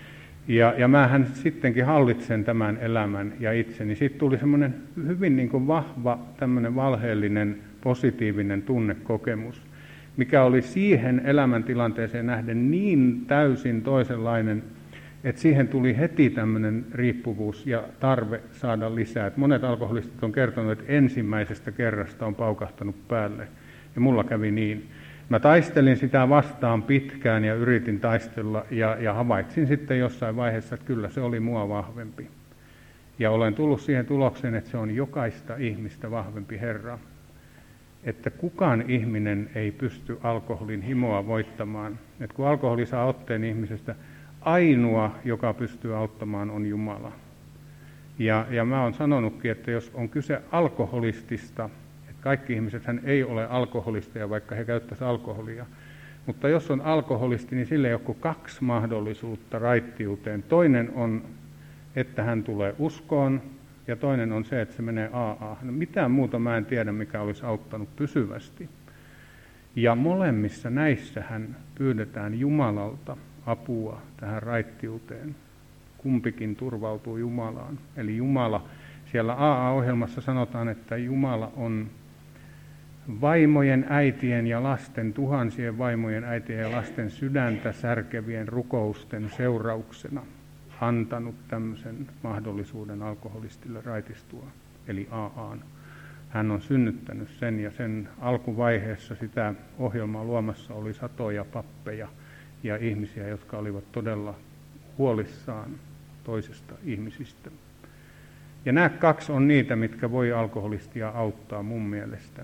Ja, ja mähän sittenkin hallitsen tämän elämän ja itseni. Siitä tuli semmoinen hyvin niin kuin vahva, tämmöinen valheellinen, positiivinen tunnekokemus, mikä oli siihen elämäntilanteeseen nähden niin täysin toisenlainen, että siihen tuli heti tämmöinen riippuvuus ja tarve saada lisää. Et monet alkoholistit on kertonut, että ensimmäisestä kerrasta on paukahtanut päälle, ja mulla kävi niin. Mä taistelin sitä vastaan pitkään ja yritin taistella ja, ja havaitsin sitten jossain vaiheessa, että kyllä se oli mua vahvempi. Ja olen tullut siihen tulokseen, että se on jokaista ihmistä vahvempi Herra. Että kukaan ihminen ei pysty alkoholin himoa voittamaan. Että kun alkoholi saa otteen ihmisestä, ainoa, joka pystyy auttamaan, on Jumala. Ja, ja mä oon sanonutkin, että jos on kyse alkoholistista, että kaikki ihmisethän ei ole alkoholisteja, vaikka he käyttäisivät alkoholia, mutta jos on alkoholisti, niin sille ei ole kuin kaksi mahdollisuutta raittiuteen. Toinen on, että hän tulee uskoon, ja toinen on se, että se menee A A. No, mitään muuta mä en tiedä, mikä olisi auttanut pysyvästi. Ja molemmissa näissähän pyydetään Jumalalta apua tähän raittiuteen. Kumpikin turvautuu Jumalaan. Eli Jumala, siellä A A-ohjelmassa sanotaan, että Jumala on vaimojen, äitien ja lasten, tuhansien vaimojen, äitien ja lasten sydäntä särkevien rukousten seurauksena antanut tämmöisen mahdollisuuden alkoholistille raitistua, eli A A:n. Hän on synnyttänyt sen, ja sen alkuvaiheessa sitä ohjelmaa luomassa oli satoja pappeja ja ihmisiä, jotka olivat todella huolissaan toisesta ihmisistä. Ja nämä kaksi on niitä, mitkä voi alkoholistia auttaa mun mielestä.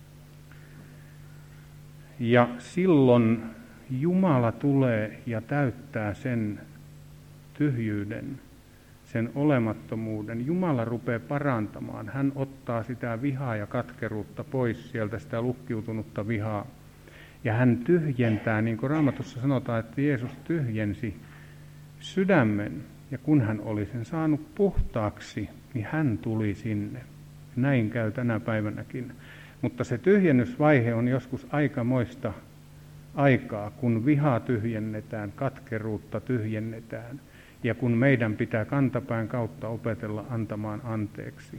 Ja silloin Jumala tulee ja täyttää sen tyhjyyden, sen olemattomuuden. Jumala rupeaa parantamaan. Hän ottaa sitä vihaa ja katkeruutta pois sieltä, sitä lukkiutunutta vihaa. Ja hän tyhjentää, niin kuin Raamatussa sanotaan, että Jeesus tyhjensi sydämen. Ja kun hän oli sen saanut puhtaaksi, niin hän tuli sinne. Näin käy tänä päivänäkin. Mutta se tyhjennysvaihe on joskus aikamoista aikaa, kun vihaa tyhjennetään, katkeruutta tyhjennetään. Ja kun meidän pitää kantapään kautta opetella antamaan anteeksi.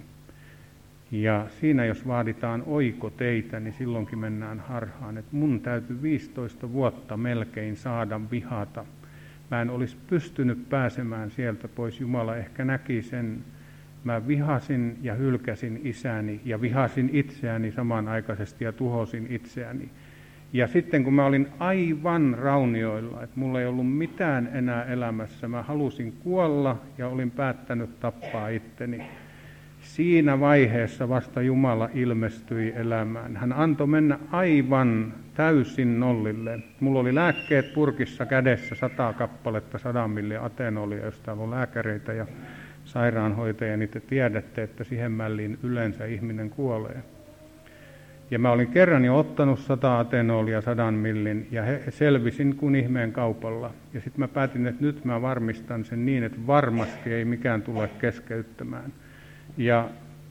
Ja siinä jos vaaditaan oikoteitä, niin silloinkin mennään harhaan. Et mun täytyy viisitoista vuotta melkein saada vihata. Mä en olisi pystynyt pääsemään sieltä pois. Jumala ehkä näki sen. Mä vihasin ja hylkäsin isäni ja vihasin itseäni samanaikaisesti ja tuhosin itseäni. Ja sitten kun mä olin aivan raunioilla, että mulla ei ollut mitään enää elämässä, mä halusin kuolla ja olin päättänyt tappaa itteni. Siinä vaiheessa vasta Jumala ilmestyi elämään. Hän antoi mennä aivan täysin nollille. Mulla oli lääkkeet purkissa kädessä, sata kappaletta, sadan millin atenolia, jos täällä on lääkäreitä ja sairaanhoitajia, niin te tiedätte, että siihen mälliin yleensä ihminen kuolee. Ja mä olin kerran jo ottanut sata atenolia sadan millin ja he, selvisin kuin ihmeen kaupalla. Ja sitten mä päätin, että nyt mä varmistan sen niin, että varmasti ei mikään tule keskeyttämään. Ja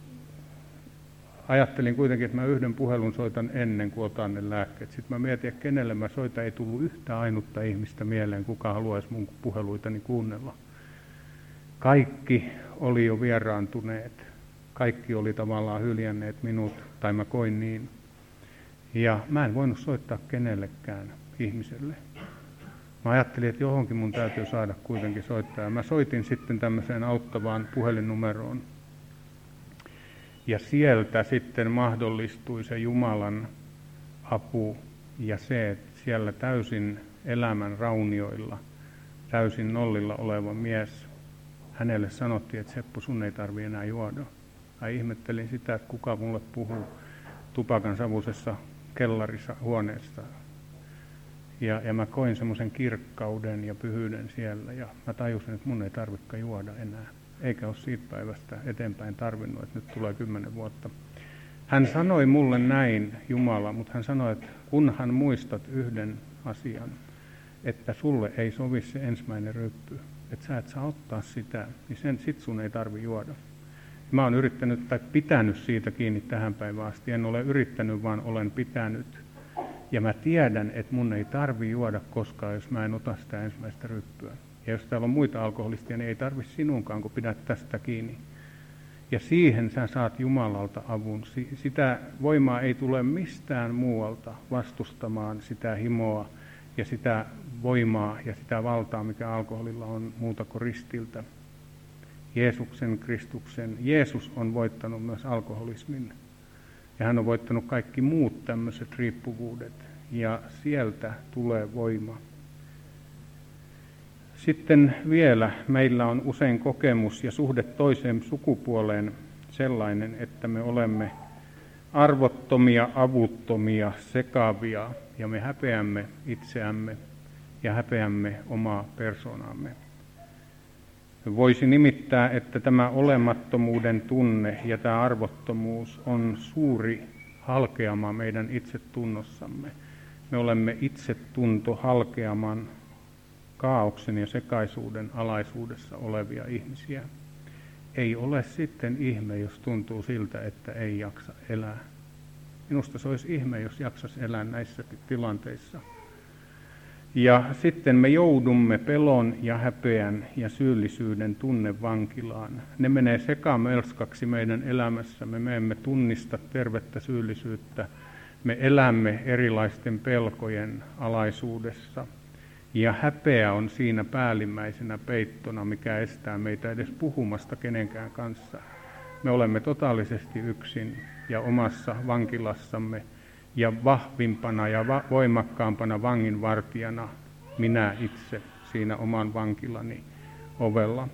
ajattelin kuitenkin, että mä yhden puhelun soitan ennen kuin otan ne lääkkeet. Sitten mä mietin, että kenelle mä soitan, ei tullut yhtä ainutta ihmistä mieleen, kuka haluaisi mun puheluitani kuunnella. Kaikki oli jo vieraantuneet. Kaikki oli tavallaan hyljänneet minut, tai mä koin niin. Ja mä en voinut soittaa kenellekään ihmiselle. Mä ajattelin, että johonkin mun täytyy saada kuitenkin soittaa. Mä soitin sitten tämmöiseen auttavaan puhelinnumeroon. Ja sieltä sitten mahdollistui se Jumalan apu ja se, että siellä täysin elämän raunioilla, täysin nollilla oleva mies, hänelle sanottiin, että Seppo, sun ei tarvitse enää juoda. Mä ihmettelin sitä, että kuka mulle puhuu tupakan savusessa kellarissa huoneessa. Ja, ja mä koin semmoisen kirkkauden ja pyhyyden siellä ja mä tajusin, että mun ei tarvitse juoda enää. Eikä ole siitä päivästä eteenpäin tarvinnut, että nyt tulee kymmenen vuotta. Hän sanoi mulle näin, Jumala, mutta hän sanoi, että kunhan muistat yhden asian, että sulle ei sovi se ensimmäinen ryppy, että sä et saa ottaa sitä, niin sen sit sun ei tarvi juoda. Mä oon yrittänyt tai pitänyt siitä kiinni tähän päivään asti. En ole yrittänyt, vaan olen pitänyt. Ja mä tiedän, että mun ei tarvi juoda koskaan, jos mä en ota sitä ensimmäistä ryppyä. Ja jos täällä on muita alkoholistia, niin ei tarvitse sinunkaan, kun pidät tästä kiinni. Ja siihen sä saat Jumalalta avun. Sitä voimaa ei tule mistään muualta vastustamaan sitä himoa ja sitä voimaa ja sitä valtaa, mikä alkoholilla on muuta kuin ristiltä. Jeesuksen, Kristuksen. Jeesus on voittanut myös alkoholismin. Ja hän on voittanut kaikki muut tämmöiset riippuvuudet. Ja sieltä tulee voima. Sitten vielä meillä on usein kokemus ja suhde toiseen sukupuoleen sellainen, että me olemme arvottomia, avuttomia, sekavia ja me häpeämme itseämme ja häpeämme omaa persoonaamme. Voisi nimittää, että tämä olemattomuuden tunne ja tämä arvottomuus on suuri halkeama meidän itsetunnossamme. Me olemme itsetunto halkeaman kaaoksen ja sekaisuuden alaisuudessa olevia ihmisiä. Ei ole sitten ihme, jos tuntuu siltä, että ei jaksa elää. Minusta se olisi ihme, jos jaksaisi elää näissä tilanteissa. Ja sitten me joudumme pelon ja häpeän ja syyllisyyden tunnevankilaan. Ne menee sekamelskaksi meidän elämässämme. Me emme tunnista tervettä syyllisyyttä. Me elämme erilaisten pelkojen alaisuudessa. Ja häpeä on siinä päällimmäisenä peittona, mikä estää meitä edes puhumasta kenenkään kanssa. Me olemme totaalisesti yksin ja omassa vankilassamme ja vahvimpana ja va- voimakkaampana vanginvartijana minä itse siinä oman vankilani ovella.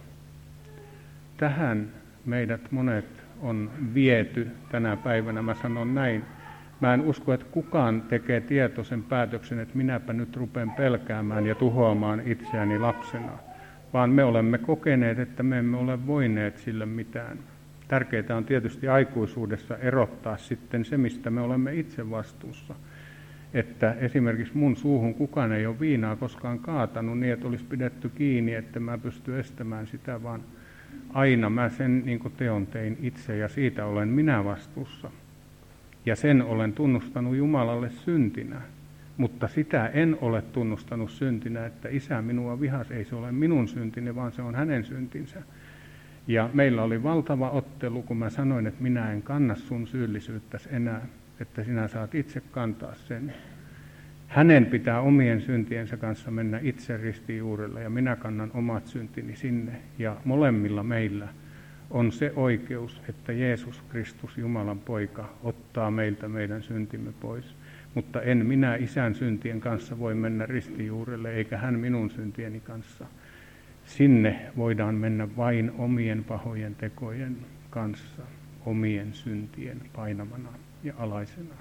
Tähän meidät monet on viety tänä päivänä, mä sanon näin. Mä en usko, että kukaan tekee tietoisen päätöksen, että minäpä nyt rupean pelkäämään ja tuhoamaan itseäni lapsena, vaan me olemme kokeneet, että me emme ole voineet sille mitään. Tärkeää on tietysti aikuisuudessa erottaa sitten se, mistä me olemme itse vastuussa. Että esimerkiksi mun suuhun kukaan ei ole viinaa koskaan kaatanut niin, että olisi pidetty kiinni, että mä pystyn estämään sitä, vaan aina mä sen niin kuin teon tein itse ja siitä olen minä vastuussa. Ja sen olen tunnustanut Jumalalle syntinä, mutta sitä en ole tunnustanut syntinä, että Isä minua vihasi, ei se ole minun syntini, vaan se on hänen syntinsä. Ja meillä oli valtava ottelu, kun mä sanoin, että minä en kanna sun syyllisyyttäsi enää, että sinä saat itse kantaa sen. Hänen pitää omien syntiensä kanssa mennä itse ristijuurelle ja minä kannan omat syntini sinne. Ja molemmilla meillä on se oikeus, että Jeesus Kristus, Jumalan poika, ottaa meiltä meidän syntimme pois. Mutta en minä Isän syntien kanssa voi mennä ristijuurelle, eikä hän minun syntieni kanssa. Sinne voidaan mennä vain omien pahojen tekojen kanssa, omien syntien painamana ja alaisena.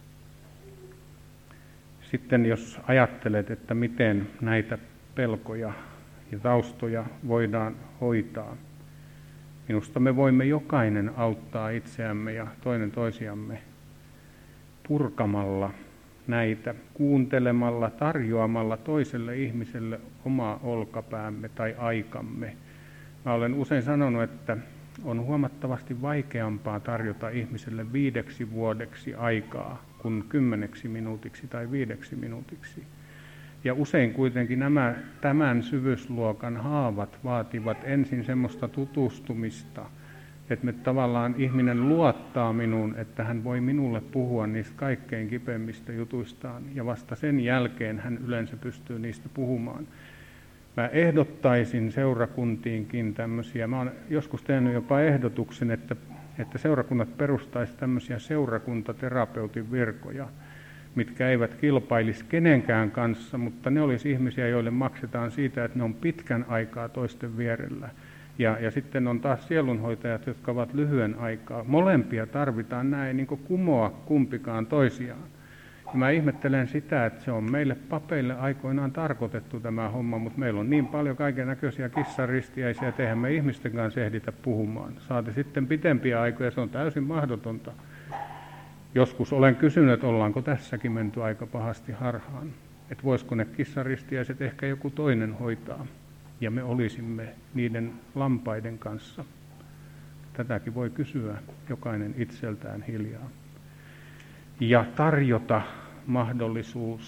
Sitten jos ajattelet, että miten näitä pelkoja ja taustoja voidaan hoitaa, minusta me voimme jokainen auttaa itseämme ja toinen toisiamme purkamalla näitä, kuuntelemalla, tarjoamalla toiselle ihmiselle omaa olkapäämme tai aikamme. Mä olen usein sanonut, että on huomattavasti vaikeampaa tarjota ihmiselle viideksi vuodeksi aikaa kuin kymmeneksi minuutiksi tai viideksi minuutiksi. Ja usein kuitenkin nämä tämän syvyysluokan haavat vaativat ensin semmoista tutustumista, että me tavallaan ihminen luottaa minuun, että hän voi minulle puhua niistä kaikkein kipeimmistä jutuistaan, ja vasta sen jälkeen hän yleensä pystyy niistä puhumaan. Mä ehdottaisin seurakuntiinkin tämmöisiä, mä oon joskus tehnyt jopa ehdotuksen, että, että seurakunnat perustaisivat tämmöisiä seurakuntaterapeutin virkoja, mitkä eivät kilpailisi kenenkään kanssa, mutta ne olisi ihmisiä, joille maksetaan siitä, että ne on pitkän aikaa toisten vierellä. Ja, ja sitten on taas sielunhoitajat, jotka ovat lyhyen aikaa. Molempia tarvitaan, näin niin kuin kumoa kumpikaan toisiaan. Ja mä ihmettelen sitä, että se on meille papeille aikoinaan tarkoitettu tämä homma, mutta meillä on niin paljon kaiken näköisiä kissaristiäisiä, että eihän me ihmisten kanssa ehditä puhumaan. Saati sitten pitempiä aikoja, se on täysin mahdotonta. Joskus olen kysynyt, että ollaanko tässäkin menty aika pahasti harhaan. Että voisiko ne kissaristiäiset ehkä joku toinen hoitaa. Ja me olisimme niiden lampaiden kanssa. Tätäkin voi kysyä jokainen itseltään hiljaa. Ja tarjota mahdollisuus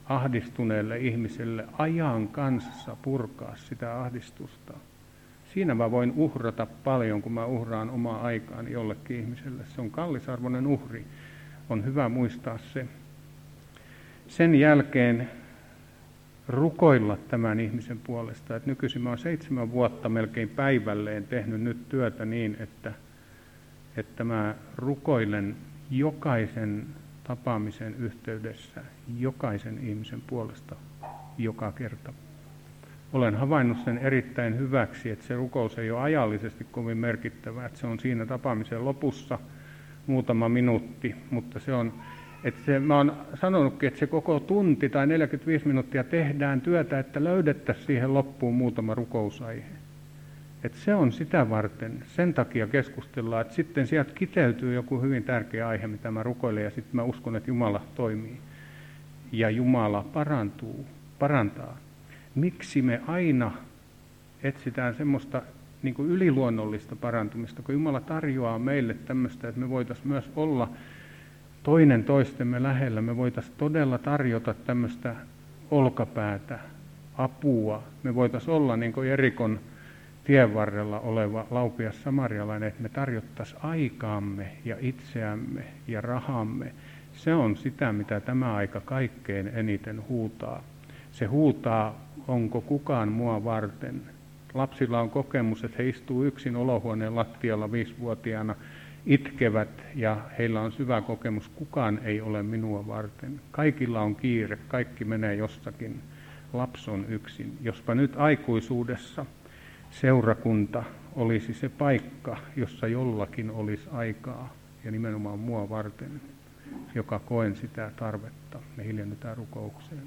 ahdistuneelle ihmiselle ajan kanssa purkaa sitä ahdistusta. Siinä mä voin uhrata paljon, kun mä uhraan omaa aikaani jollekin ihmiselle. Se on kallisarvoinen uhri. On hyvä muistaa se. Sen jälkeen rukoilla tämän ihmisen puolesta. Että nykyisin mä oon seitsemän vuotta melkein päivälleen tehnyt nyt työtä niin, että, että mä rukoilen jokaisen tapaamisen yhteydessä, jokaisen ihmisen puolesta joka kerta. Olen havainnut sen erittäin hyväksi, että se rukous ei ole ajallisesti kovin merkittävä, että se on siinä tapaamisen lopussa muutama minuutti, mutta se on, että se, mä oon sanonutkin, että se koko tunti tai neljäkymmentäviisi minuuttia tehdään työtä, että löydettäisiin siihen loppuun muutama rukousaihe. Että se on sitä varten, sen takia keskustellaan, että sitten sieltä kiteytyy joku hyvin tärkeä aihe, mitä mä rukoilen, ja sitten mä uskon, että Jumala toimii. Ja Jumala parantuu, parantaa. Miksi me aina etsitään semmoista niin kuin yliluonnollista parantumista, kun Jumala tarjoaa meille tämmöistä, että me voitaisiin myös olla toinen toistemme lähellä, me voitaisiin todella tarjota tämmöistä olkapäätä, apua, me voitaisiin olla niin kuin Jerikon tien varrella oleva laupias samarialainen, että me tarjottaisiin aikaamme ja itseämme ja rahamme. Se on sitä, mitä tämä aika kaikkein eniten huutaa. Se huutaa, onko kukaan mua varten. Lapsilla on kokemus, että he istuu yksin olohuoneen lattialla viisivuotiaana, itkevät ja heillä on syvä kokemus, kukaan ei ole minua varten. Kaikilla on kiire, kaikki menee jossakin. Lapsi on yksin. Jospa nyt aikuisuudessa seurakunta olisi se paikka, jossa jollakin olisi aikaa ja nimenomaan mua varten, joka koen sitä tarvetta. Me hiljennytään rukoukseen.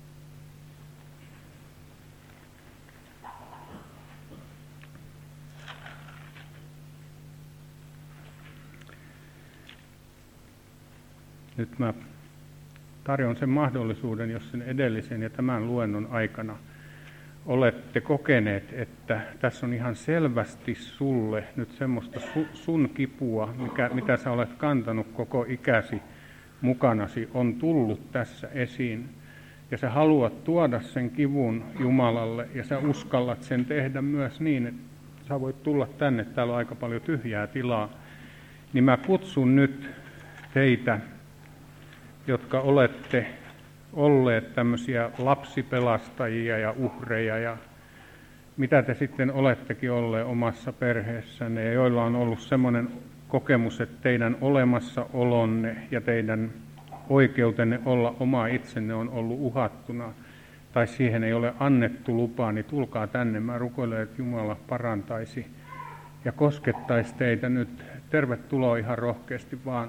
Nyt mä tarjon sen mahdollisuuden, jos sen edellisen ja tämän luennon aikana olette kokeneet, että tässä on ihan selvästi sulle nyt semmoista su, sun kipua, mikä, mitä sä olet kantanut koko ikäsi mukanasi, on tullut tässä esiin. Ja sä haluat tuoda sen kivun Jumalalle ja sä uskallat sen tehdä myös niin, että sä voit tulla tänne, täällä on aika paljon tyhjää tilaa. Niin mä kutsun nyt teitä, jotka olette olleet tämmöisiä lapsipelastajia ja uhreja ja mitä te sitten olettekin olleet omassa perheessänne ja joilla on ollut semmoinen kokemus, että teidän olemassaolonne ja teidän oikeutenne olla oma itsenne on ollut uhattuna tai siihen ei ole annettu lupaa, niin tulkaa tänne. Mä rukoilen, että Jumala parantaisi ja koskettaisi teitä nyt. Tervetuloa ihan rohkeasti vaan.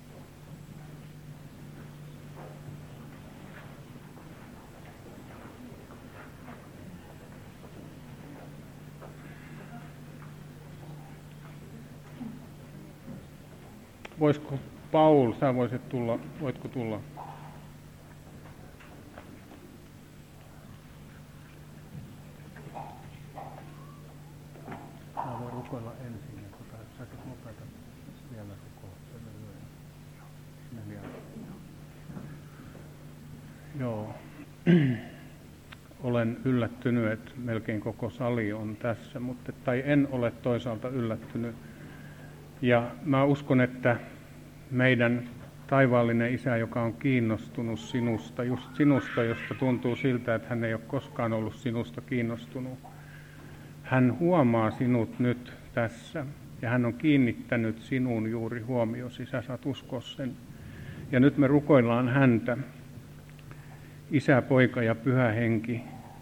Voisiko Paul, sä voisit tulla, voitko tulla? Mä voin rukoilla ensin, ja tota, säkin lopeta vielä rukouksen. Joo. Olen yllättynyt, että melkein koko sali on tässä, mutta tai en ole toisaalta yllättynyt. Ja mä uskon, että meidän taivaallinen Isä, joka on kiinnostunut sinusta, just sinusta, josta tuntuu siltä, että hän ei ole koskaan ollut sinusta kiinnostunut. Hän huomaa sinut nyt tässä ja hän on kiinnittänyt sinuun juuri huomiosi, sä saat uskoa sen. Ja nyt me rukoillaan häntä, Isä, Poika ja Pyhä Henki,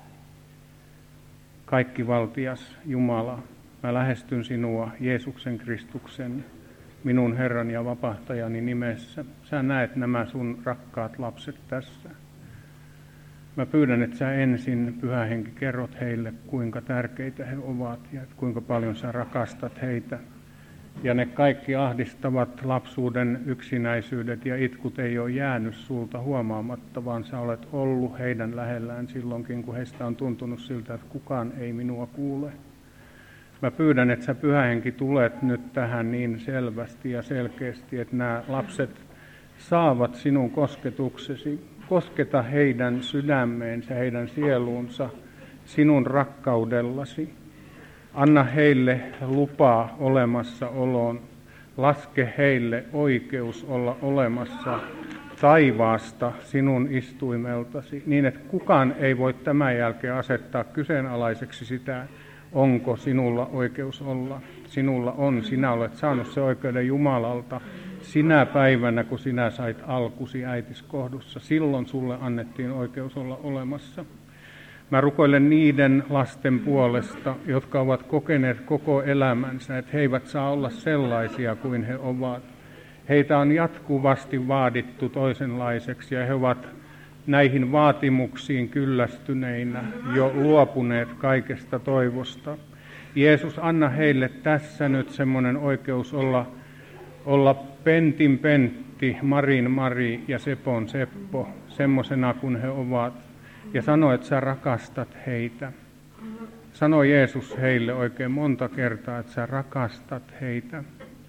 kaikkivaltias Jumala. Mä lähestyn sinua Jeesuksen Kristuksen, minun Herrani ja vapahtajani nimessä. Sä näet nämä sun rakkaat lapset tässä. Mä pyydän, että sä ensin, Pyhä Henki, kerrot heille, kuinka tärkeitä he ovat ja kuinka paljon sä rakastat heitä. Ja ne kaikki ahdistavat lapsuuden yksinäisyydet ja itkut ei ole jäänyt sulta huomaamatta, vaan sä olet ollut heidän lähellään silloinkin, kun heistä on tuntunut siltä, että kukaan ei minua kuule. Mä pyydän, että sä, Pyhä Henki, tulet nyt tähän niin selvästi ja selkeästi, että nämä lapset saavat sinun kosketuksesi, kosketa heidän sydämeensä, heidän sieluunsa sinun rakkaudellasi. Anna heille lupaa olemassaoloon. Laske heille oikeus olla olemassa taivaasta sinun istuimeltasi, niin että kukaan ei voi tämän jälkeen asettaa kyseenalaiseksi sitä, onko sinulla oikeus olla. Sinulla on, sinä olet saanut se oikeuden Jumalalta sinä päivänä, kun sinä sait alkusi äitiskohdussa. Silloin sulle annettiin oikeus olla olemassa. Mä rukoilen niiden lasten puolesta, jotka ovat kokeneet koko elämänsä, että he eivät saa olla sellaisia kuin he ovat. Heitä on jatkuvasti vaadittu toisenlaiseksi ja he ovat näihin vaatimuksiin kyllästyneinä jo luopuneet kaikesta toivosta. Jeesus, anna heille tässä nyt semmoinen oikeus olla, olla Pentin Pentti, Marin Mari ja Sepon Seppo, semmoisena kuin he ovat. Ja sano, että sä rakastat heitä. Sano Jeesus heille oikein monta kertaa, että sä rakastat heitä.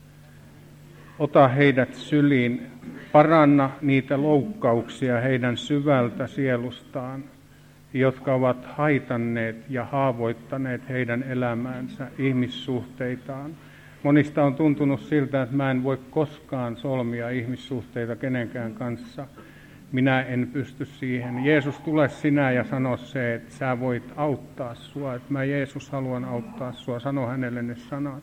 Ota heidät syliin, paranna niitä loukkauksia heidän syvältä sielustaan, jotka ovat haitanneet ja haavoittaneet heidän elämäänsä, ihmissuhteitaan. Monista on tuntunut siltä, että mä en voi koskaan solmia ihmissuhteita kenenkään kanssa. Minä en pysty siihen. Jeesus, tule sinä ja sano se, että sä voit auttaa sua. Että mä Jeesus haluan auttaa sua. Sano hänelle ne sanat.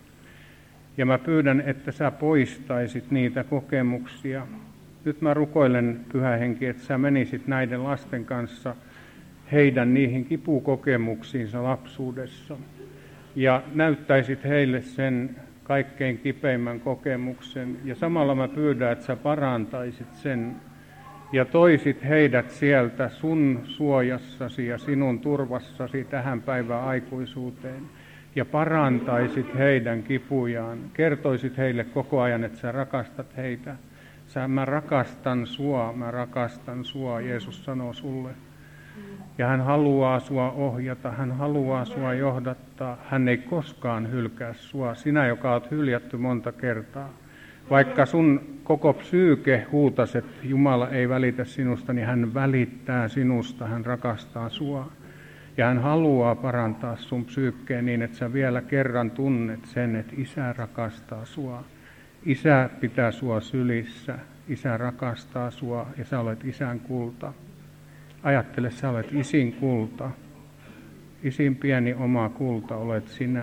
Ja mä pyydän, että sä poistaisit niitä kokemuksia. Nyt mä rukoilen, Pyhä Henki, että sä menisit näiden lasten kanssa heidän niihin kipukokemuksiinsa lapsuudessa. Ja näyttäisit heille sen kaikkein kipeimmän kokemuksen. Ja samalla mä pyydän, että sä parantaisit sen ja toisit heidät sieltä sun suojassasi ja sinun turvassasi tähän päivän aikuisuuteen. Ja parantaisit heidän kipujaan. Kertoisit heille koko ajan, että sä rakastat heitä. Sä, mä rakastan sua, mä rakastan sua, Jeesus sanoo sulle. Ja hän haluaa sua ohjata, hän haluaa sua johdattaa. Hän ei koskaan hylkää sua, sinä joka oot hyljätty monta kertaa. Vaikka sun koko psyyke huutaset, Jumala ei välitä sinusta, niin hän välittää sinusta, hän rakastaa sua. Ja hän haluaa parantaa sun psyykkeen niin, että sä vielä kerran tunnet sen, että Isä rakastaa sua. Isä pitää sua sylissä, Isä rakastaa sua ja sä olet Isän kulta. Ajattele, sä olet Isin kulta. Isin pieni oma kulta olet sinä.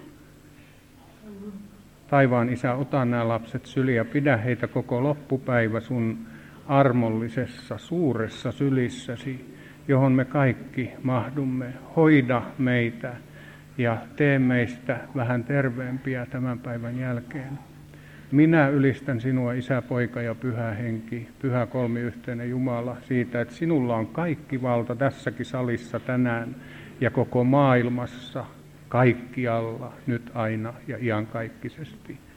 Taivaan Isä, ota nämä lapset syliin ja pidä heitä koko loppupäivä sun armollisessa, suuressa sylissäsi, johon me kaikki mahdumme. Hoida meitä ja tee meistä vähän terveempiä tämän päivän jälkeen. Minä ylistän sinua, Isä, Poika ja Pyhä Henki, Pyhä kolmiyhteinen Jumala, siitä, että sinulla on kaikki valta tässäkin salissa tänään ja koko maailmassa, kaikkialla, nyt aina ja iankaikkisesti.